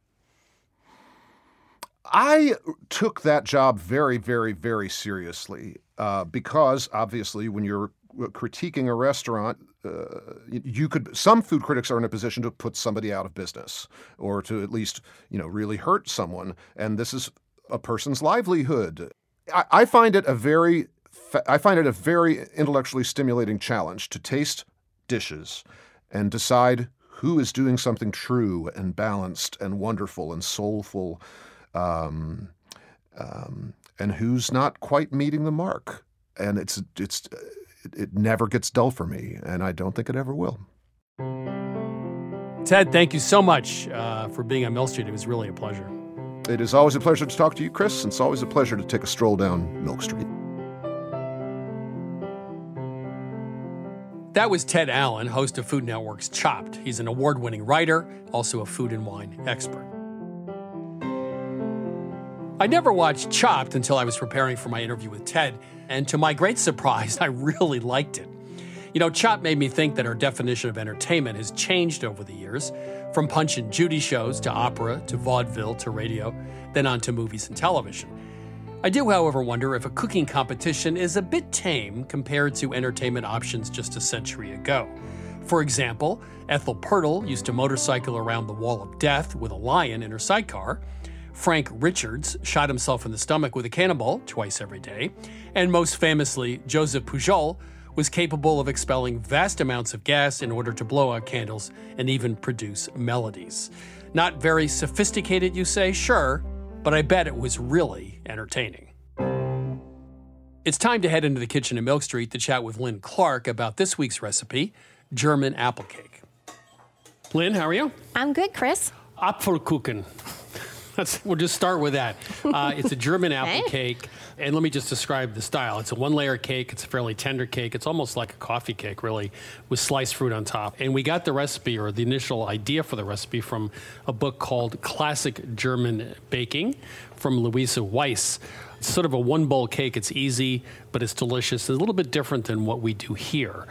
I took that job very, very, very seriously uh, because obviously when you're critiquing a restaurant, uh, you could. Some food critics are in a position to put somebody out of business or to at least, you know, really hurt someone. And this is a person's livelihood. I, I find it a very, I find it a very intellectually stimulating challenge to taste dishes and decide who is doing something true and balanced and wonderful and soulful. Um, um, and who's not quite meeting the mark. And it's it's it, it never gets dull for me, and I don't think it ever will. Ted, thank you so much uh, for being on Mill Street. It was really a pleasure. It is always a pleasure to talk to you, Chris, and it's always a pleasure to take a stroll down Milk Street. That was Ted Allen, host of Food Network's Chopped. He's an award-winning writer, also a food and wine expert. I never watched Chopped until I was preparing for my interview with Ted, and to my great surprise, I really liked it. You know, Chopped made me think that our definition of entertainment has changed over the years, from Punch and Judy shows to opera to vaudeville to radio, then on to movies and television. I do, however, wonder if a cooking competition is a bit tame compared to entertainment options just a century ago. For example, Ethel Purtle used to motorcycle around the Wall of Death with a lion in her sidecar. Frank Richards shot himself in the stomach with a cannonball twice every day. And most famously, Joseph Pujol was capable of expelling vast amounts of gas in order to blow out candles and even produce melodies. Not very sophisticated, you say? Sure, but I bet it was really entertaining. It's time to head into the kitchen at Milk Street to chat with Lynn Clark about this week's recipe, German apple cake. Lynn, how are you? I'm good, Chris. Apfelkuchen. Let's, we'll just start with that. Uh, it's a German apple Okay. cake. And let me just describe the style. It's a one-layer cake. It's a fairly tender cake. It's almost like a coffee cake, really, with sliced fruit on top. And we got the recipe, or the initial idea for the recipe, from a book called Classic German Baking from Louisa Weiss. It's sort of a one-bowl cake. It's easy, but it's delicious. It's a little bit different than what we do here.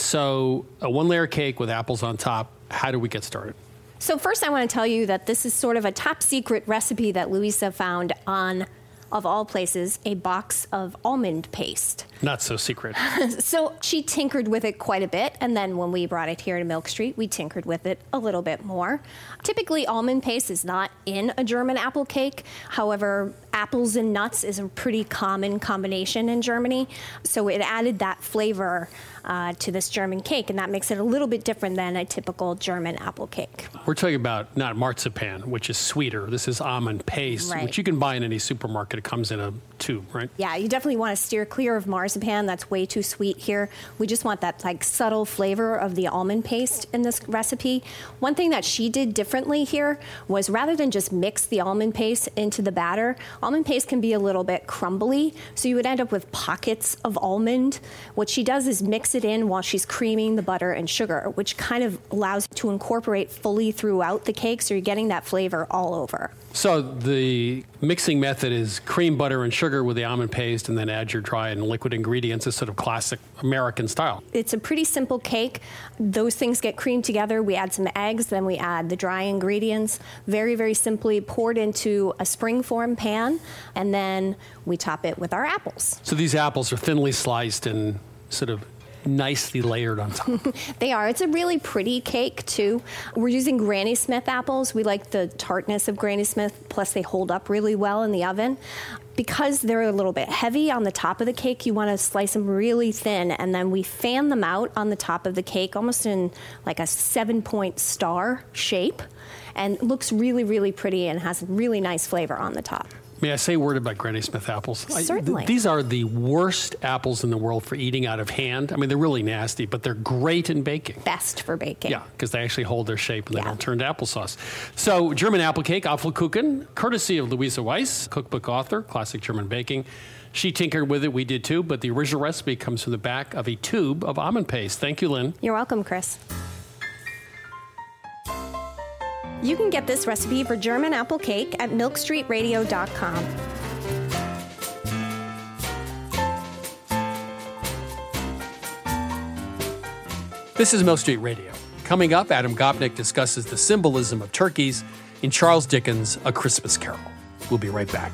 So a one-layer cake with apples on top. How do we get started? So first I want to tell you that this is sort of a top secret recipe that Louisa found on, of all places, a box of almond paste. Not so secret. So she tinkered with it quite a bit, and then when we brought it here to Milk Street, we tinkered with it a little bit more. Typically, almond paste is not in a German apple cake. However, apples and nuts is a pretty common combination in Germany, so it added that flavor uh, to this German cake, and that makes it a little bit different than a typical German apple cake. We're talking about not marzipan, which is sweeter. This is almond paste, Right. which you can buy in any supermarket. It comes in a tube, right? Yeah, you definitely want to steer clear of marzipan. That's way too sweet here. We just want that like subtle flavor of the almond paste in this recipe. One thing that she did differently here was rather than just mix the almond paste into the batter, almond paste can be a little bit crumbly, so you would end up with pockets of almond. What she does is mix it in while she's creaming the butter and sugar, which kind of allows it to incorporate fully throughout the cake, so you're getting that flavor all over. So the mixing method is cream, butter, and sugar with the almond paste, and then add your dry and liquid ingredients. It's sort of classic American style. It's a pretty simple cake. Those things get creamed together. We add some eggs, then we add the dry ingredients. Very, very simply poured into a springform pan, and then we top it with our apples. So these apples are thinly sliced and sort of nicely layered on top. They are. It's a really pretty cake, too. We're using Granny Smith apples. We like the tartness of Granny Smith, plus they hold up really well in the oven. Because they're a little bit heavy on the top of the cake, you want to slice them really thin, and then we fan them out on the top of the cake, almost in like a seven-point star shape, and it looks really, really pretty and has really nice flavor on the top. May I say a word about Granny Smith apples? I- Certainly. th- these are the worst apples in the world for eating out of hand. I mean, they're really nasty, but they're great in baking. Best for baking. Yeah, because they actually hold their shape and they don't turn to applesauce. So, German apple cake, Apfelkuchen, courtesy of Louisa Weiss, cookbook author, classic German baking. She tinkered with it, we did too, but the original recipe comes from the back of a tube of almond paste. Thank you, Lynn. You're welcome, Chris. You can get this recipe for German apple cake at milk street radio dot com. This is Milk Street Radio. Coming up, Adam Gopnik discusses the symbolism of turkeys in Charles Dickens' A Christmas Carol. We'll be right back.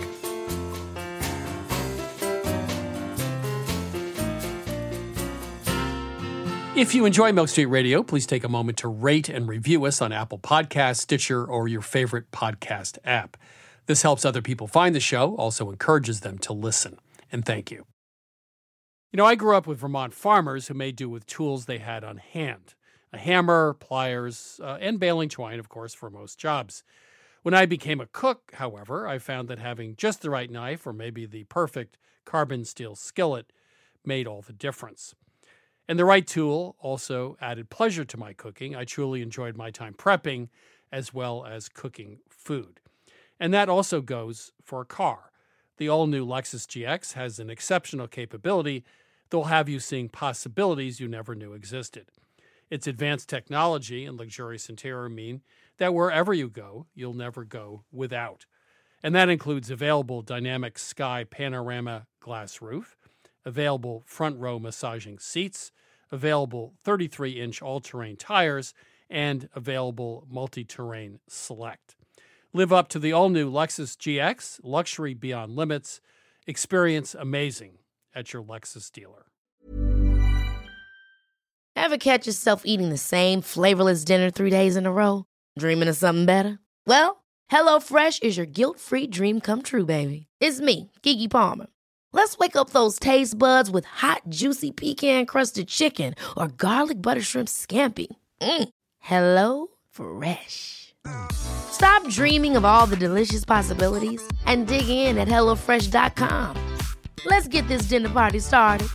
If you enjoy Milk Street Radio, please take a moment to rate and review us on Apple Podcasts, Stitcher, or your favorite podcast app. This helps other people find the show, also encourages them to listen. And thank you. You know, I grew up with Vermont farmers who made do with tools they had on hand. A hammer, pliers, uh, and baling twine, of course, for most jobs. When I became a cook, however, I found that having just the right knife, or maybe the perfect carbon steel skillet, made all the difference. And the right tool also added pleasure to my cooking. I truly enjoyed my time prepping as well as cooking food. And that also goes for a car. The all-new Lexus G X has an exceptional capability that will have you seeing possibilities you never knew existed. Its advanced technology and luxurious interior mean that wherever you go, you'll never go without. And that includes available dynamic sky panorama glass roof, available front row massaging seats, available thirty-three inch all-terrain tires, and available multi-terrain select. Live up to the all-new Lexus G X, luxury beyond limits. Experience amazing at your Lexus dealer. Ever catch yourself eating the same flavorless dinner three days in a row? Dreaming of something better? Well, HelloFresh is your guilt-free dream come true, baby. It's me, Keke Palmer. Let's wake up those taste buds with hot, juicy pecan-crusted chicken or garlic butter shrimp scampi. Mm. Hello Fresh. Stop dreaming of all the delicious possibilities and dig in at hello fresh dot com. Let's get this dinner party started.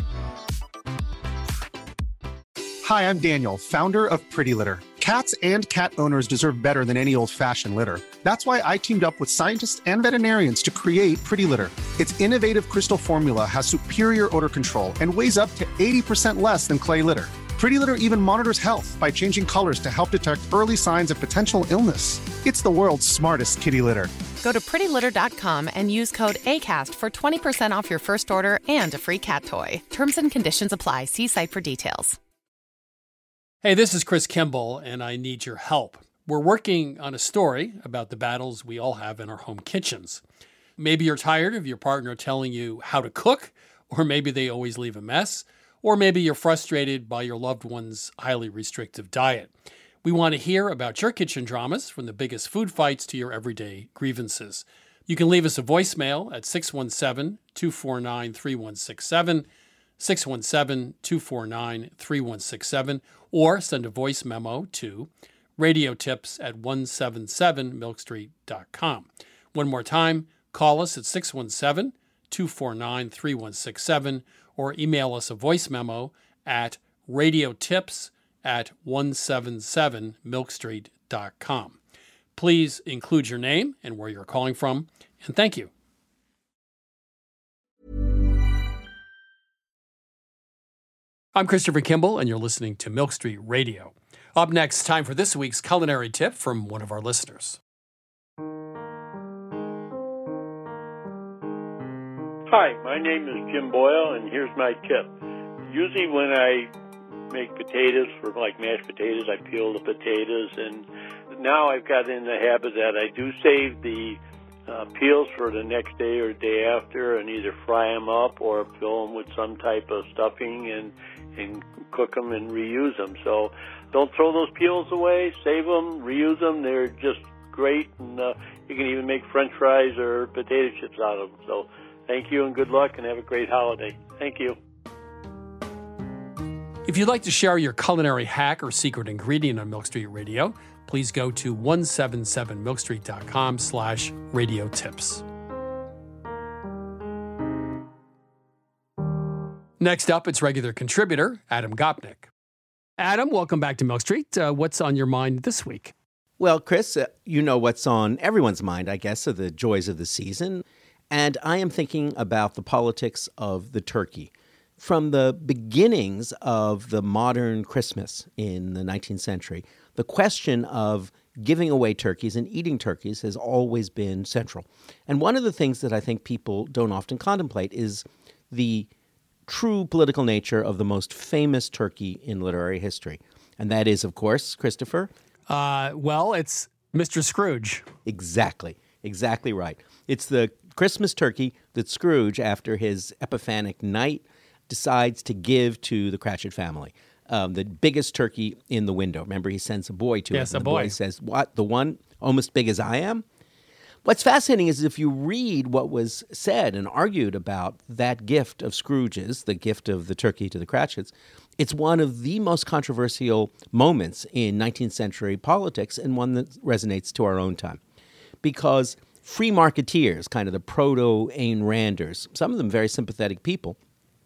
Hi, I'm Daniel, founder of Pretty Litter. Cats and cat owners deserve better than any old-fashioned litter. That's why I teamed up with scientists and veterinarians to create Pretty Litter. Its innovative crystal formula has superior odor control and weighs up to eighty percent less than clay litter. Pretty Litter even monitors health by changing colors to help detect early signs of potential illness. It's the world's smartest kitty litter. Go to pretty litter dot com and use code ACAST for twenty percent off your first order and a free cat toy. Terms and conditions apply. See site for details. Hey, this is Chris Kimball, and I need your help. We're working on a story about the battles we all have in our home kitchens. Maybe you're tired of your partner telling you how to cook, or maybe they always leave a mess, or maybe you're frustrated by your loved one's highly restrictive diet. We want to hear about your kitchen dramas, from the biggest food fights to your everyday grievances. You can leave us a voicemail at six one seven, two four nine, three one six seven, six one seven, two four nine, three one six seven, or send a voice memo to radiotips at one seven seven milk street dot com. One more time, call us at six one seven, two four nine, three one six seven, or email us a voice memo at radiotips at one seven seven milk street dot com. Please include your name and where you're calling from, and thank you. I'm Christopher Kimball, and you're listening to Milk Street Radio. Up next, time for this week's culinary tip from one of our listeners. Hi, my name is Jim Boyle, and here's my tip. Usually when I make potatoes, for like mashed potatoes, I peel the potatoes, and now I've got in the habit that I do save the uh, peels for the next day or day after, and either fry them up or fill them with some type of stuffing and and cook them and reuse them. So don't throw those peels away. Save them, reuse them. They're just great, and uh, you can even make French fries or potato chips out of them. So thank you and good luck, and have a great holiday. Thank you. If you'd like to share your culinary hack or secret ingredient on Milk Street Radio, please go to one seven seven milk street dot com slash radio tips. Next up, it's regular contributor Adam Gopnik. Adam, welcome back to Milk Street. Uh, what's on your mind this week? Well, Chris, uh, you know what's on everyone's mind, I guess, are the joys of the season. And I am thinking about the politics of the turkey. From the beginnings of the modern Christmas in the nineteenth century, the question of giving away turkeys and eating turkeys has always been central. And one of the things that I think people don't often contemplate is the true political nature of the most famous turkey in literary history. And that is, of course, Christopher. Uh, well, it's Mister Scrooge. Exactly. Exactly right. It's the Christmas turkey that Scrooge, after his epiphanic night, decides to give to the Cratchit family. Um, the biggest turkey in the window. Remember, he sends a boy to yes, it. And a the boy. boy says, what, the one almost big as I am? What's fascinating is if you read what was said and argued about that gift of Scrooge's, the gift of the turkey to the Cratchits, it's one of the most controversial moments in nineteenth century politics and one that resonates to our own time. Because free marketeers, kind of the proto-Ayn Randers, some of them very sympathetic people,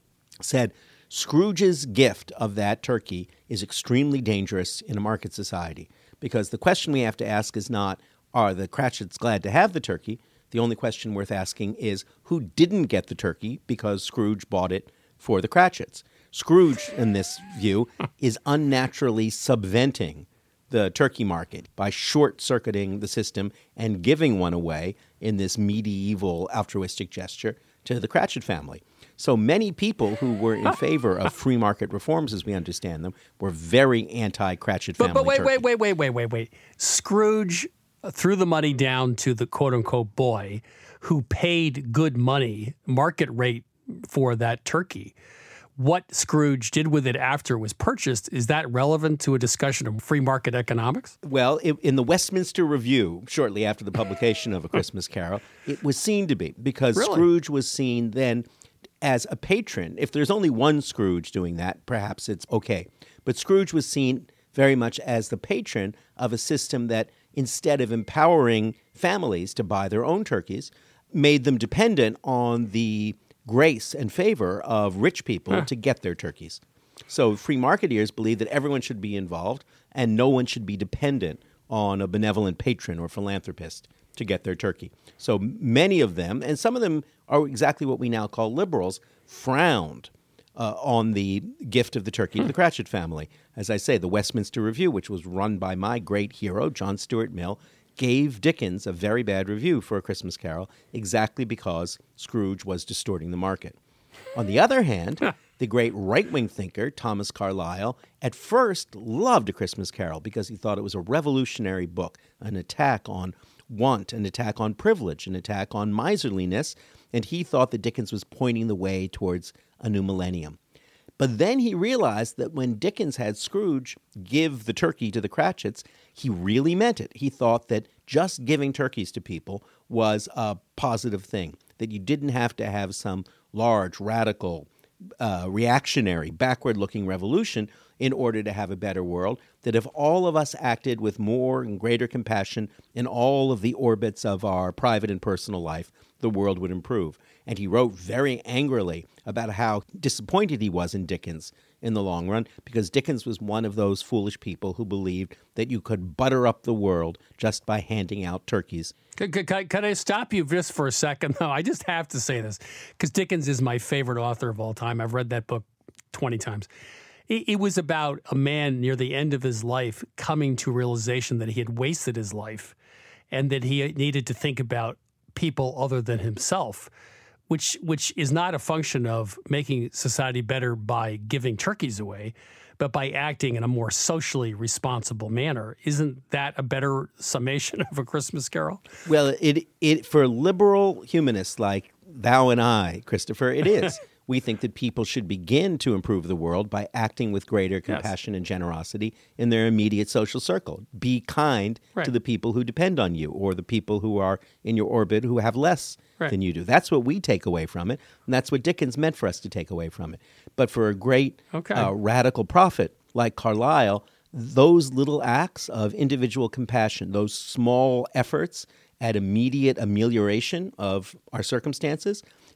said Scrooge's gift of that turkey is extremely dangerous in a market society because the question we have to ask is not, are the Cratchits glad to have the turkey? The only question worth asking is, who didn't get the turkey because Scrooge bought it for the Cratchits? Scrooge, in this view, is unnaturally subventing the turkey market by short-circuiting the system and giving one away in this medieval altruistic gesture to the Cratchit family. So many people who were in favor of free market reforms, as we understand them, were very anti-Cratchit family But, but wait, turkey. wait, wait, wait, wait, wait, wait. Scrooge threw the money down to the quote-unquote boy who paid good money, market rate, for that turkey. What Scrooge did with it after it was purchased, is that relevant to a discussion of free market economics? Well, it, in the Westminster Review, shortly after the publication of A Christmas Carol, it was seen to be, because Really? Scrooge was seen then as a patron. If there's only one Scrooge doing that, perhaps it's okay. But Scrooge was seen very much as the patron of a system that, instead of empowering families to buy their own turkeys, made them dependent on the grace and favor of rich people Huh. to get their turkeys. So free marketeers believe that everyone should be involved and no one should be dependent on a benevolent patron or philanthropist to get their turkey. So many of them, and some of them are exactly what we now call liberals, frowned uh, on the gift of the turkey to the Cratchit family. As I say, the Westminster Review, which was run by my great hero, John Stuart Mill, gave Dickens a very bad review for A Christmas Carol exactly because Scrooge was distorting the market. On the other hand, the great right-wing thinker, Thomas Carlyle, at first loved A Christmas Carol because he thought it was a revolutionary book, an attack on want, an attack on privilege, an attack on miserliness, and he thought that Dickens was pointing the way towards a new millennium. But then he realized that when Dickens had Scrooge give the turkey to the Cratchits, he really meant it. He thought that just giving turkeys to people was a positive thing, that you didn't have to have some large, radical, uh, reactionary, backward-looking revolution in order to have a better world, that if all of us acted with more and greater compassion in all of the orbits of our private and personal life, the world would improve. And he wrote very angrily about how disappointed he was in Dickens in the long run, because Dickens was one of those foolish people who believed that you could butter up the world just by handing out turkeys. Could, could, could could I stop you just for a second, though? I just have to say this, because Dickens is my favorite author of all time. I've read that book twenty times. It, it was about a man near the end of his life coming to realization that he had wasted his life and that he needed to think about people other than himself, which which is not a function of making society better by giving turkeys away, but by acting in a more socially responsible manner. Isn't that a better summation of A Christmas Carol? Well, it it for liberal humanists like thou and I, Christopher, it is. We think that people should begin to improve the world by acting with greater compassion yes. and generosity in their immediate social circle. Be kind right. to the people who depend on you, or the people who are in your orbit who have less right. than you do. That's what we take away from it, and that's what Dickens meant for us to take away from it. But for a great okay. uh, radical prophet like Carlyle, those little acts of individual compassion, those small efforts at immediate amelioration of our circumstances,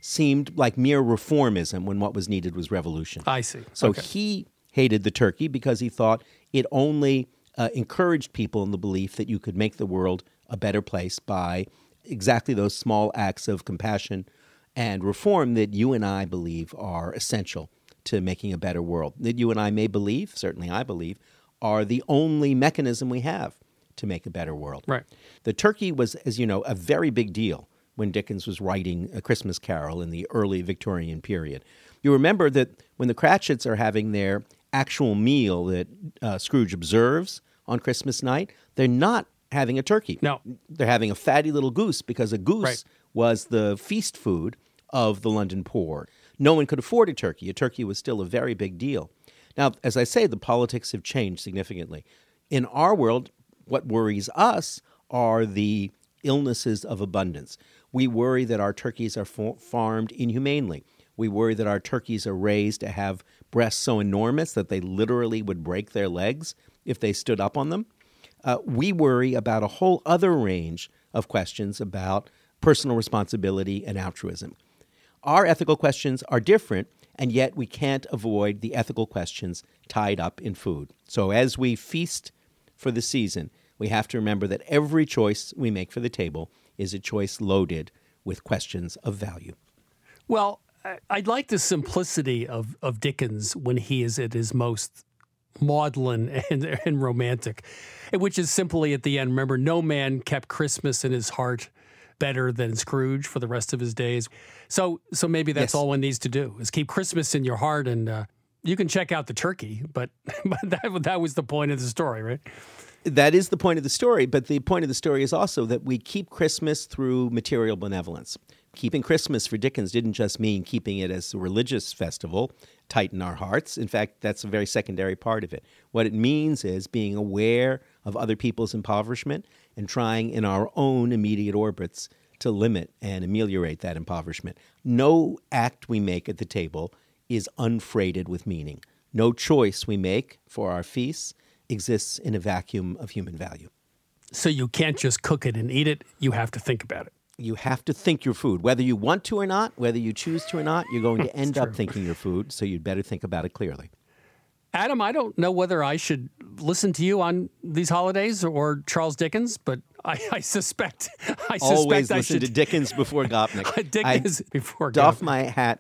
seemed like mere reformism when what was needed was revolution. I see. So Okay. he hated the turkey because he thought it only uh, encouraged people in the belief that you could make the world a better place by exactly those small acts of compassion and reform that you and I believe are essential to making a better world. That you and I may believe, certainly I believe, are the only mechanism we have to make a better world. Right. The turkey was, as you know, a very big deal when Dickens was writing A Christmas Carol in the early Victorian period. You remember that when the Cratchits are having their actual meal that uh, Scrooge observes on Christmas night, they're not having a turkey. No. They're having a fatty little goose because a goose Right. was the feast food of the London poor. No one could afford a turkey. A turkey was still a very big deal. Now, as I say, the politics have changed significantly. In our world, what worries us are the illnesses of abundance. We worry that our turkeys are fa- farmed inhumanely. We worry that our turkeys are raised to have breasts so enormous that they literally would break their legs if they stood up on them. Uh, we worry about a whole other range of questions about personal responsibility and altruism. Our ethical questions are different, and yet we can't avoid the ethical questions tied up in food. So as we feast for the season, we have to remember that every choice we make for the table is a choice loaded with questions of value. Well, I- I'd like the simplicity of, of Dickens when he is at his most maudlin and, and romantic, which is simply at the end, remember, no man kept Christmas in his heart better than Scrooge for the rest of his days. So so maybe that's Yes. all one needs to do is keep Christmas in your heart, and uh, you can check out the turkey, but, but that, that was the point of the story, right? That is the point of the story, but the point of the story is also that we keep Christmas through material benevolence. Keeping Christmas for Dickens didn't just mean keeping it as a religious festival, tight in our hearts. In fact, that's a very secondary part of it. What it means is being aware of other people's impoverishment and trying in our own immediate orbits to limit and ameliorate that impoverishment. No act we make at the table is unfreighted with meaning. No choice we make for our feasts exists in a vacuum of human value. So you can't just cook it and eat it. You have to think about it. You have to think your food. Whether you want to or not, whether you choose to or not, you're going to end up thinking your food, so you'd better think about it clearly. Adam, I don't know whether I should listen to you on these holidays or Charles Dickens, but I, I suspect I suspect Always I listen should to Dickens before Gopnik. Dickens I before doff Gopnik. my hat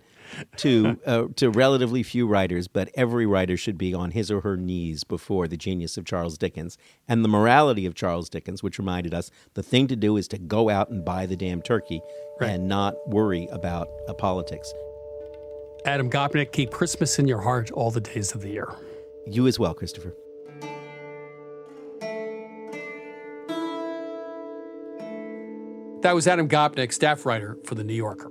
to uh, to relatively few writers, but every writer should be on his or her knees before the genius of Charles Dickens and the morality of Charles Dickens, which reminded us the thing to do is to go out and buy the damn turkey Right. and not worry about uh, politics. Adam Gopnik, keep Christmas in your heart all the days of the year. You as well, Christopher. That was Adam Gopnik, staff writer for The New Yorker.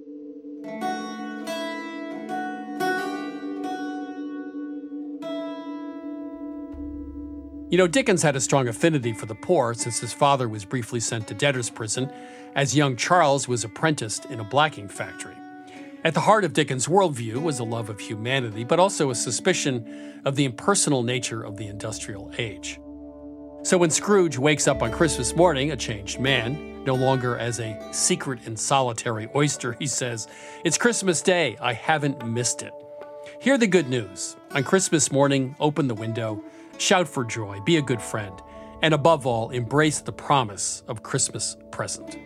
You know, Dickens had a strong affinity for the poor since his father was briefly sent to debtor's prison as young Charles was apprenticed in a blacking factory. At the heart of Dickens' worldview was a love of humanity, but also a suspicion of the impersonal nature of the industrial age. So when Scrooge wakes up on Christmas morning, a changed man, no longer as a secret and solitary oyster, he says, "It's Christmas Day, I haven't missed it." Hear the good news. On Christmas morning, open the window, shout for joy, be a good friend, and above all, embrace the promise of Christmas present.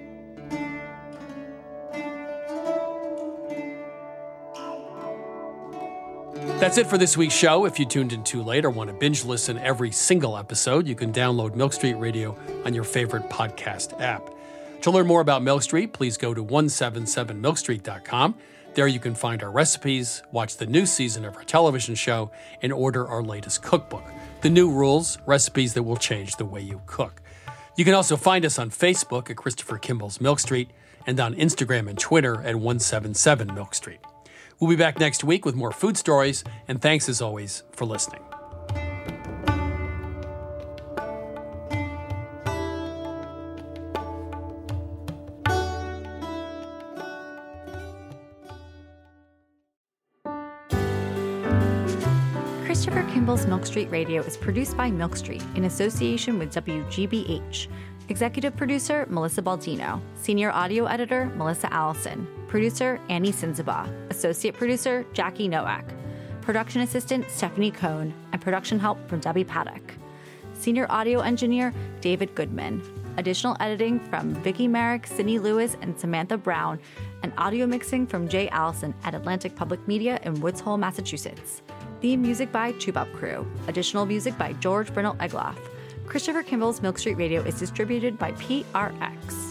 That's it for this week's show. If you tuned in too late or want to binge listen every single episode, you can download Milk Street Radio on your favorite podcast app. To learn more about Milk Street, please go to one seven seven milk street dot com. There you can find our recipes, watch the new season of our television show, and order our latest cookbook. The new rules, recipes that will change the way you cook. You can also find us on Facebook at Christopher Kimball's Milk Street and on Instagram and Twitter at one seven seven milk street. We'll be back next week with more food stories, and thanks as always for listening. Christopher Kimball's Milk Street Radio is produced by Milk Street in association with W G B H. Executive producer, Melissa Baldino. Senior audio editor, Melissa Allison. producer, Annie Sinzaba. Associate producer, Jackie Nowak. Production assistant, Stephanie Cohn. And production help from Debbie Paddock. Senior audio engineer, David Goodman. Additional editing from Vicki Merrick, Sydney Lewis, and Samantha Brown. And audio mixing from Jay Allison at Atlantic Public Media in Woods Hole, Massachusetts. Theme music by Chubop Crew. Additional music by George Brennell Egloff. Christopher Kimball's Milk Street Radio is distributed by P R X.